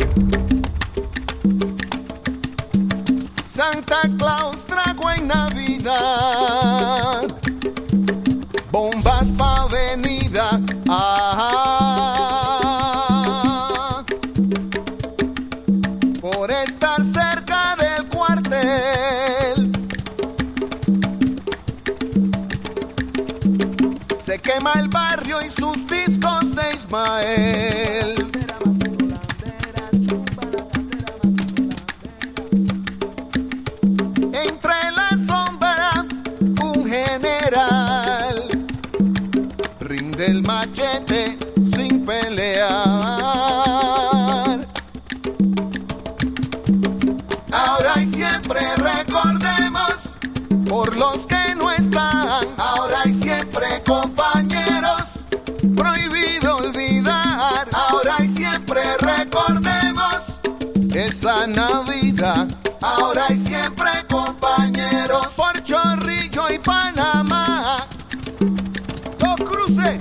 [SPEAKER 4] Santa Claus trajo en Navidad bombas pa' avenida. Ah, por estar cerca del cuartel se quema el barrio y sus discos de Ismael. Entre la sombra un general rinde el machete sin pelear. Ahora y siempre recordemos por los que no están. Ahora y siempre, compañeros, prohibido olvidar. Ahora y siempre recordemos esa Navidad. Ahora y siempre, compañeros, por Chorrillo y Panamá. Dos cruces.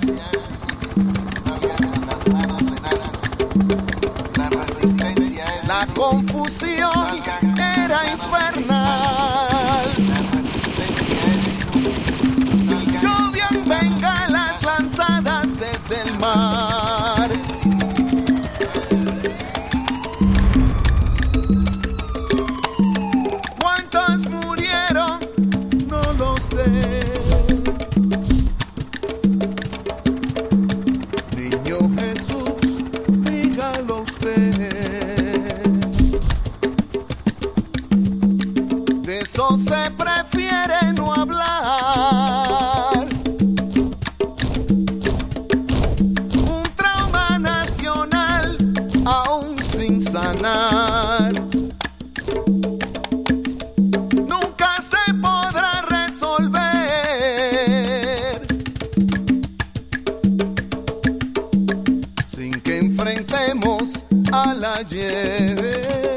[SPEAKER 4] La confusión era infernal. Llovían bengalas lanzadas desde el mar. ¿Cuántos murieron? No lo sé. Niño Jesús, dígalo usted. De eso se prefiere no hablar. Un trauma nacional aún sin sanar. Nunca se podrá resolver sin que enfrentemos al ayer.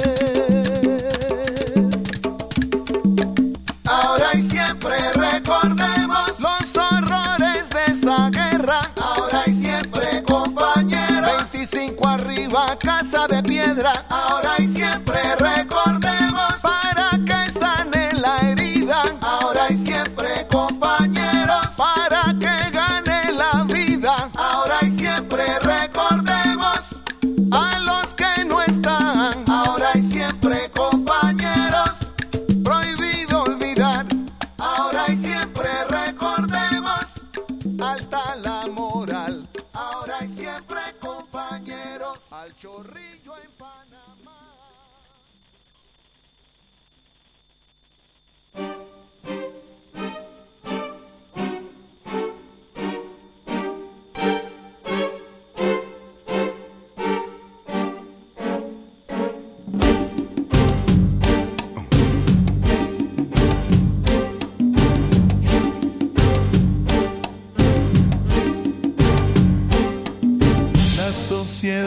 [SPEAKER 4] Ahora y siempre recordemos los horrores de esa guerra. Ahora y siempre, compañeros, veinticinco arriba, casa de piedra. Ahora y siempre recordemos para que sane la herida. Ahora y siempre, compañeros, para que gane la vida. Ahora y siempre recordemos a los que no están. Ahora y siempre, compañeros, prohibido olvidar. Ahora y siempre recordemos, alta la moral. Ahora y siempre, compañeros, al Chorrillo en Panamá.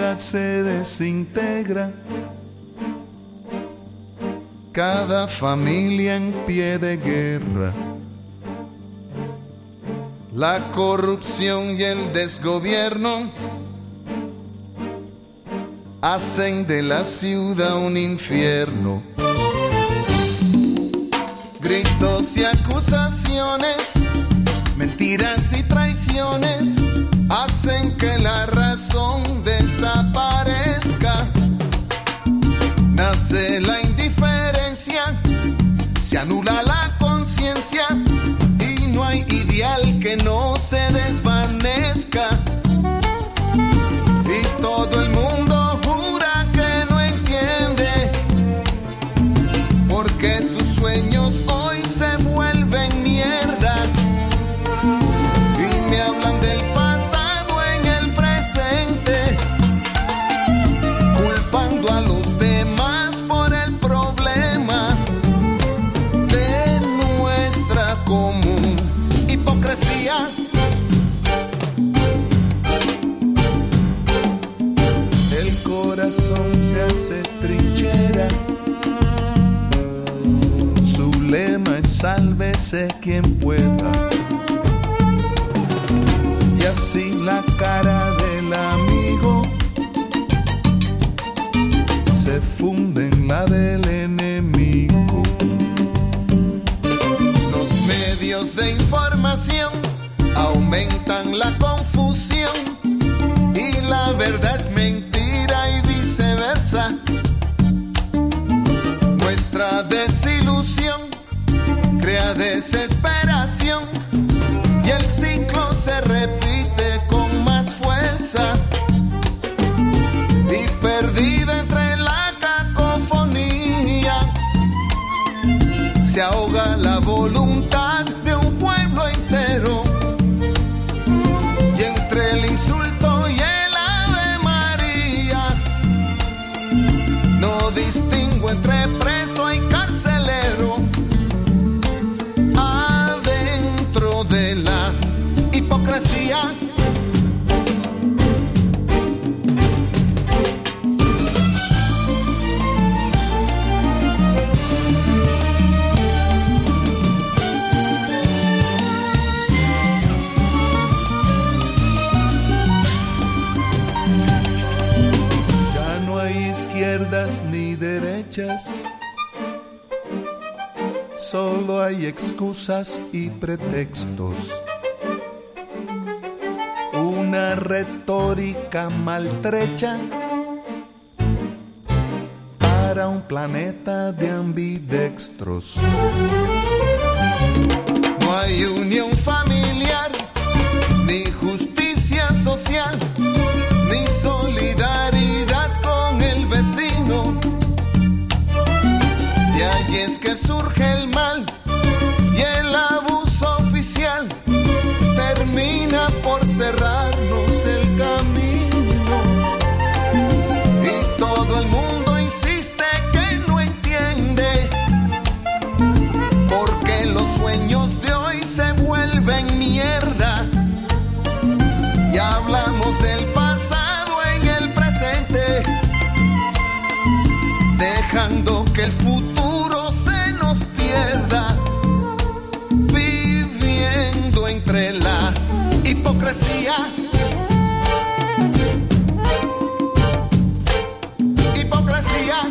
[SPEAKER 10] sociedad se desintegra, cada familia en pie de guerra. La corrupción y el desgobierno hacen de la ciudad un infierno. Gritos y acusaciones, mentiras y traiciones hacen que la razón desaparezca. Nace la indiferencia, se anula la conciencia y no hay ideal que no se desvanezca. Y todo el mundo jura que no entiende, porque sus sueños hoy se vuelven mierda. Y me hablan del pasado en el presente, culpando a los demás por el problema de nuestra común hipocresía. El corazón se hace trinchera, su lema es sálvese quien pueda. Y así la cara del amigo se funde en la del enemigo. Los medios de información aumentan la confusión y la verdad es mentira y viceversa. Nuestra desilusión crea desesperación y el ciclo se repite con más fuerza. Y perdida entre la cacofonía se ahoga la voluntad de un pueblo entero. Y entre el insulto y el Ave María no distingo entre preso y carcelero. Adentro de la hipocresía ya no hay izquierdas ni derechas, solo hay excusas y pretextos. Una retórica maltrecha para un planeta de ambidextros. No hay unión familiar, ni justicia social, ni solidaridad con el vecino. Y ahí es que surge el mal y el abuso oficial termina por cerrarnos el camino. Y todo el mundo insiste que no entiende, porque los sueños de hoy se vuelven mierda. Y hablamos del pasado en el presente, dejando que el futuro se nos pierda, viviendo entre la hipocresía. Hipocresía.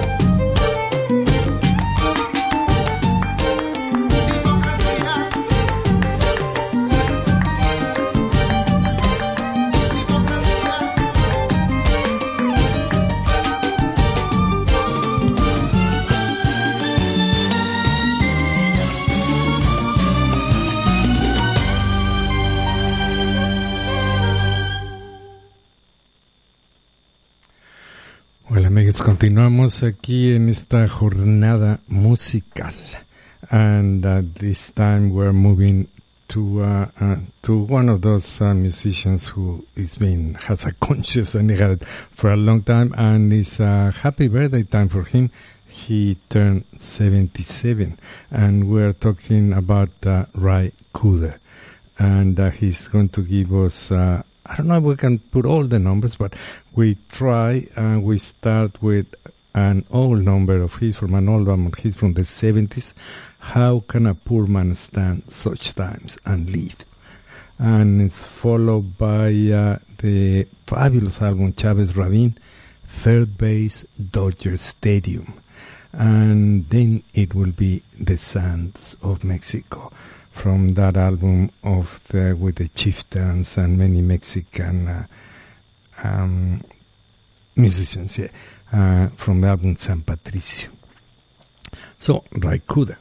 [SPEAKER 1] Bueno, amigos, continuamos aquí en esta jornada musical, and uh, this time we're moving to uh, uh, to one of those uh, musicians who is been has a conscious and he had it for a long time, and it's a happy birthday time for him. He turned seventy-seven, and we're talking about uh, Ry Cooder, and uh, he's going to give us uh, I don't know if we can put all the numbers, but we try and we start with an old number of his from an old album. He's from the seventies. How can a poor man stand such times and live? And it's followed by uh, the fabulous album Chavez Ravine, Third Base, Dodger Stadium. And then it will be The Sands of Mexico, from that album of the, with the chieftains and many Mexican uh, um, musicians, yeah, uh, from the album San Patricio. So, Raikuda.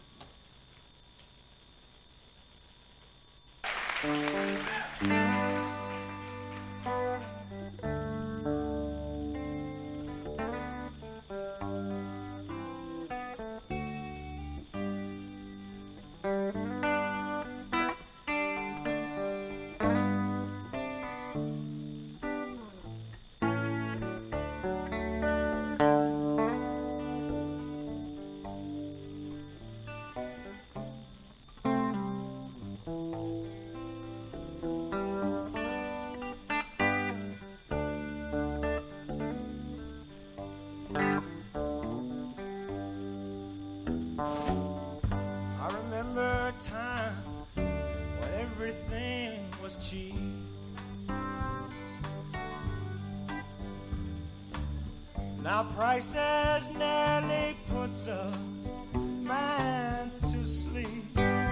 [SPEAKER 11] Now prices nearly puts a man to sleep.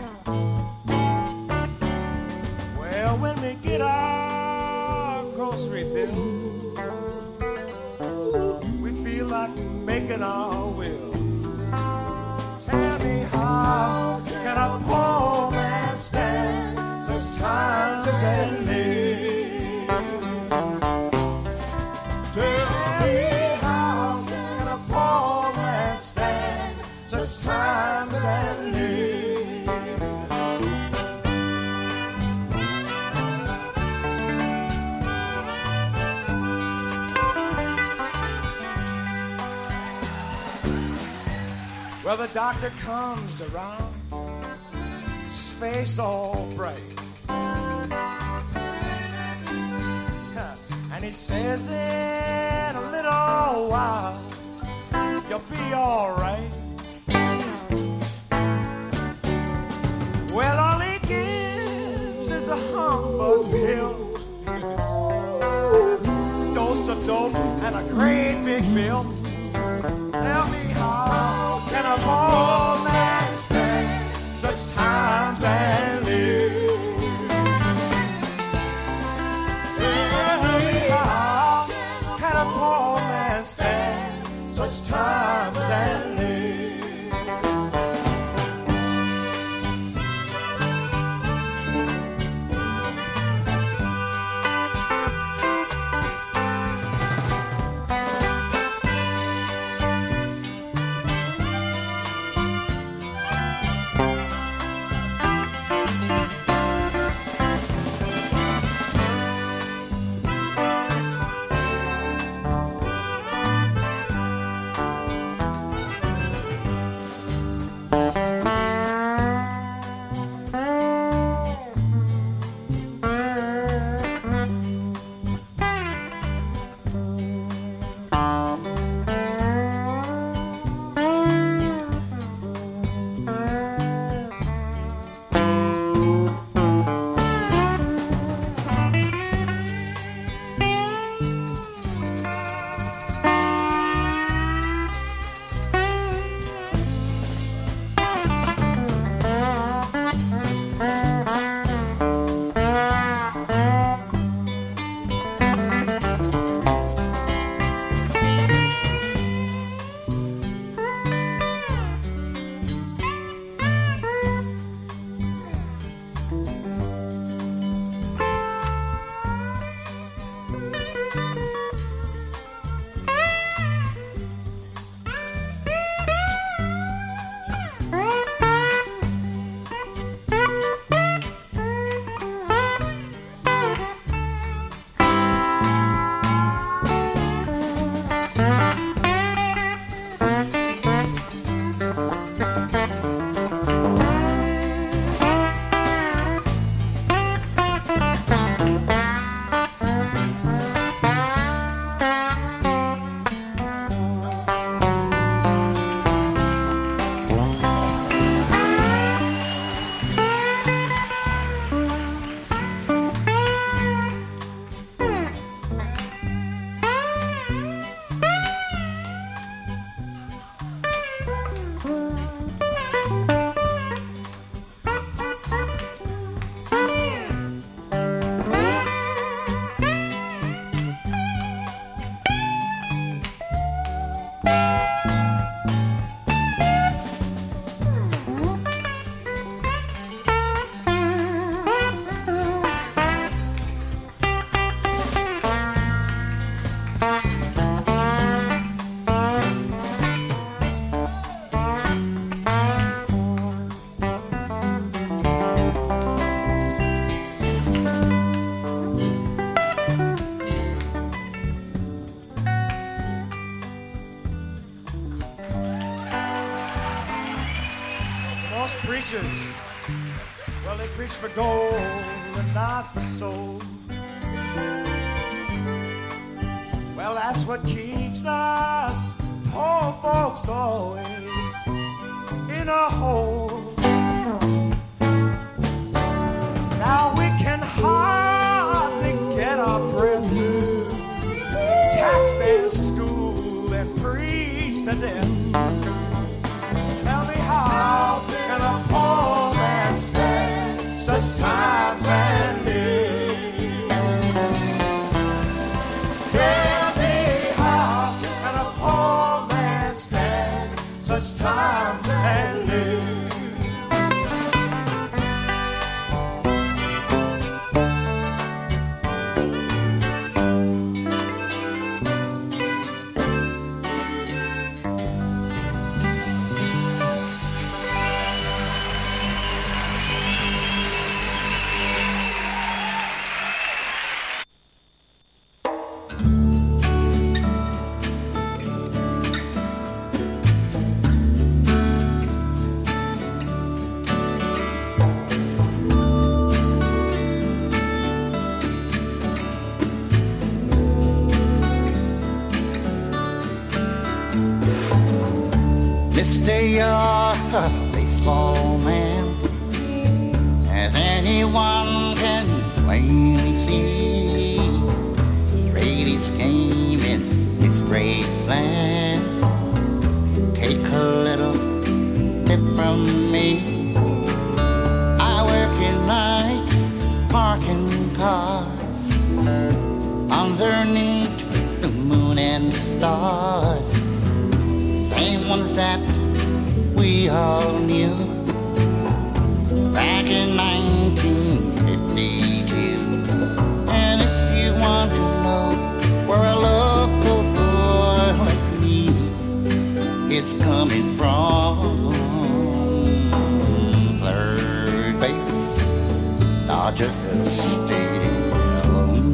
[SPEAKER 11] Well, when we get our grocery bill, we feel like making our will. Tell me, how can a poor man stand such times as they live? Times and live. Well, the doctor comes around, his face all bright, and he says in a little while, you'll be all right. Well, all he gives is a humbug pill, dose of dope, and a great big bill. Tell me, how can a poor man stand such times and live? Tell me, how can a poor man stand such times and live? Well, they preach for gold and not for soul. Well, that's what keeps us poor folks always in a hole. Now we can hardly get our breath. Tax their school and preach to them. Tell me, how can a poor man stand such times and live? Tell me, how can a poor man stand such times and live?
[SPEAKER 12] You're a baseball man, as anyone can plainly see. Straight scheme in this great land. Take a little tip from me. I work in nights, parking cars, underneath the moon and stars. Same ones that we all knew back in nineteen fifty-two. And if you want to know where a local boy like me is coming from, third base, Dodger Stadium.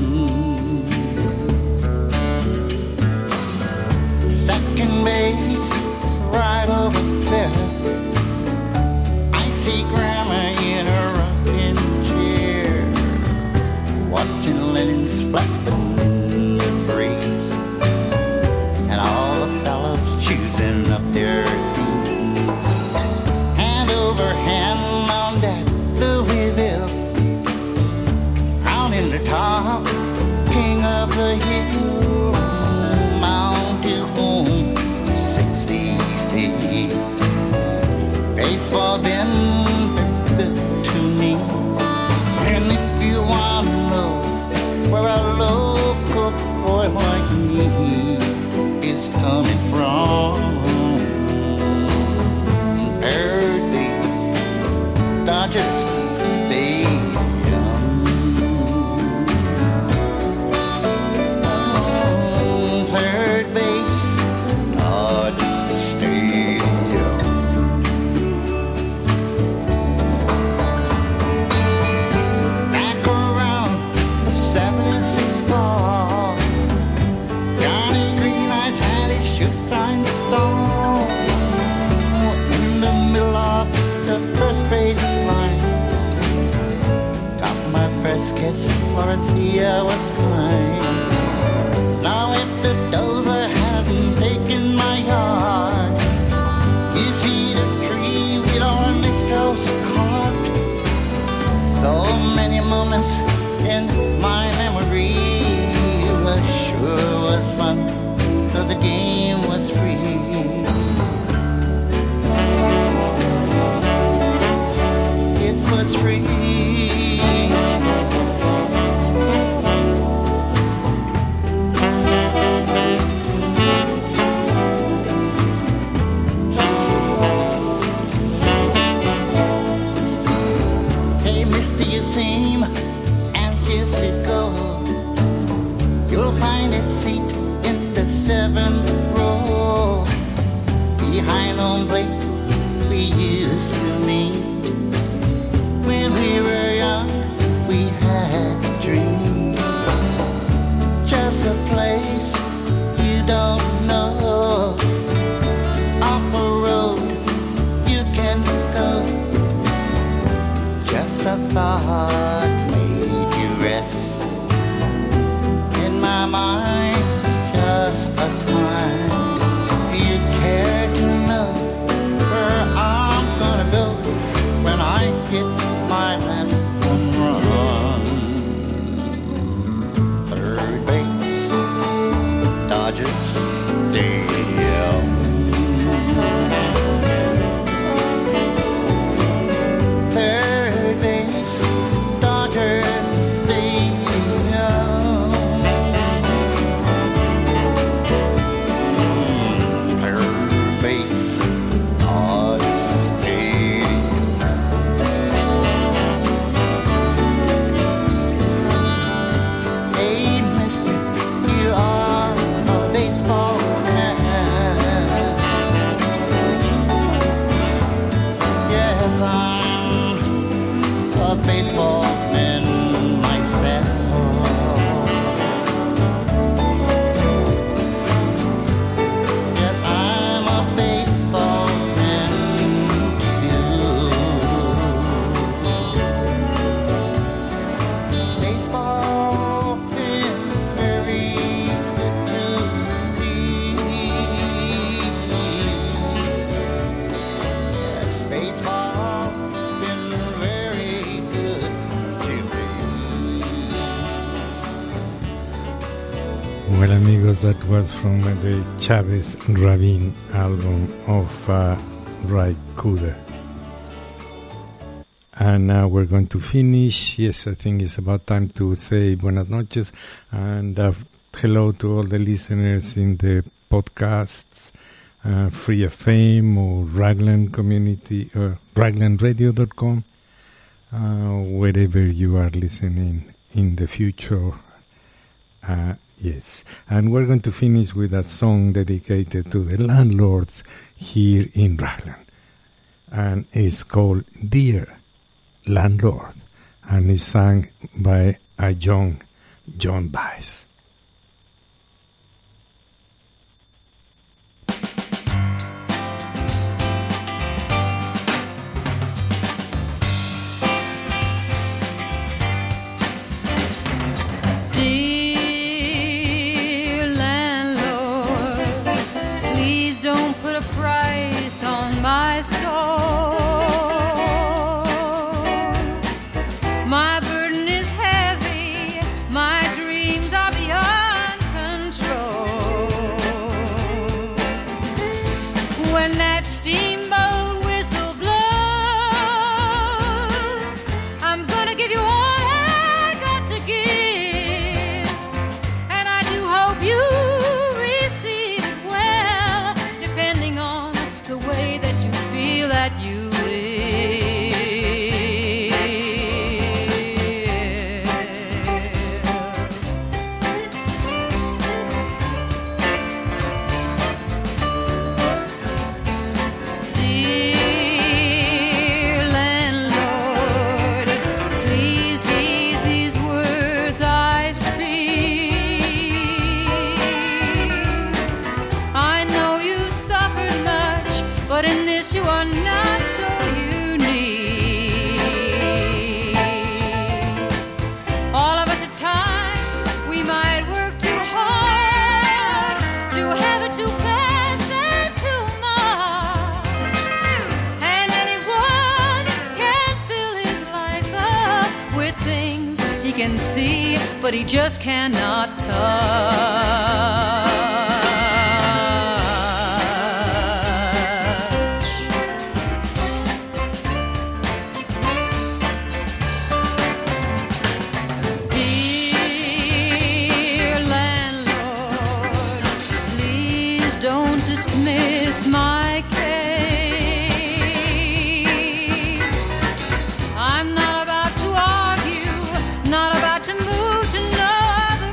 [SPEAKER 12] Second base, right over there, I see Grandma in a rocking chair, watching linens flapping in the breeze, and all the fellas choosing up their dues. Hand over hand on that Louisville, out in the top, king of the hill, mounted home, sixty feet. Baseball been good to me. And if you want to know where a local boy like me is coming from, third base, Dodgers Stadium. Oh, third base, Dodgers Stadium. Back around the seventy-six ball, Johnny Green Eyes had his shoes trying to stall in the middle of the first base line. Got my first kiss for a see I was kind. Now if the dozer hadn't taken my yard, you see the tree with orange toast carved. So many moments in my memory, was sure was fun, cause the game was free. It was free. Hey, mister, you seem anxious to go. You'll find a seat in the seventh row, behind on Blake we used to meet. When we were young, we had dreams. Just a place you don't know, up a road you can go. I thought made you rest in my mind just behind. You care to know where I'm gonna go when I hit my last home run? Third base, Dodger Stadium. Third base, Dodger Stadium. Third base, Dodger Stadium. Hey, mister, you are a baseball man. Yes, I'm a baseball man myself. Yes, I'm a baseball man too. Baseball been very good to me. Yes, baseball been very good to me.
[SPEAKER 1] Well, amigos, that was from the Chavez Rabin album of uh, Ray Cooder. And now we're going to finish. Yes, I think it's about time to say buenas noches and uh, hello to all the listeners in the podcasts, uh, Free F M or Raglan Community or raglan radio dot com, uh, wherever you are listening in the future. Uh, yes, and we're going to finish with a song dedicated to the landlords here in Raglan, and it's called Dear Landlord, and it's sung by a young John Baez.
[SPEAKER 7] Dear landlord, please don't put a price on my soul. My burden is heavy, my dreams are beyond control. When that steamboat whistle blows, I'm gonna give you all I got to give, and I do hope you receive it well, depending on the way that you feel that you live. Dear landlord, please heed these words I speak. I know you've suffered much, but in this you are not so unique. All of us at times, we might work too hard to have it too fast and too much. And anyone can fill his life up with things he can see, but he just cannot touch. Dear landlord, please don't dismiss my case. I'm not about to argue, not about to move to no other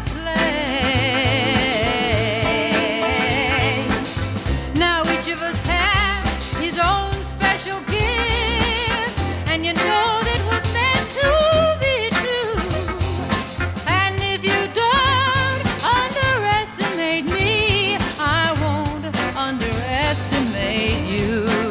[SPEAKER 7] place. Now each of us has his own special gift, and you know that was meant to be true. And if you don't underestimate me, I won't underestimate you.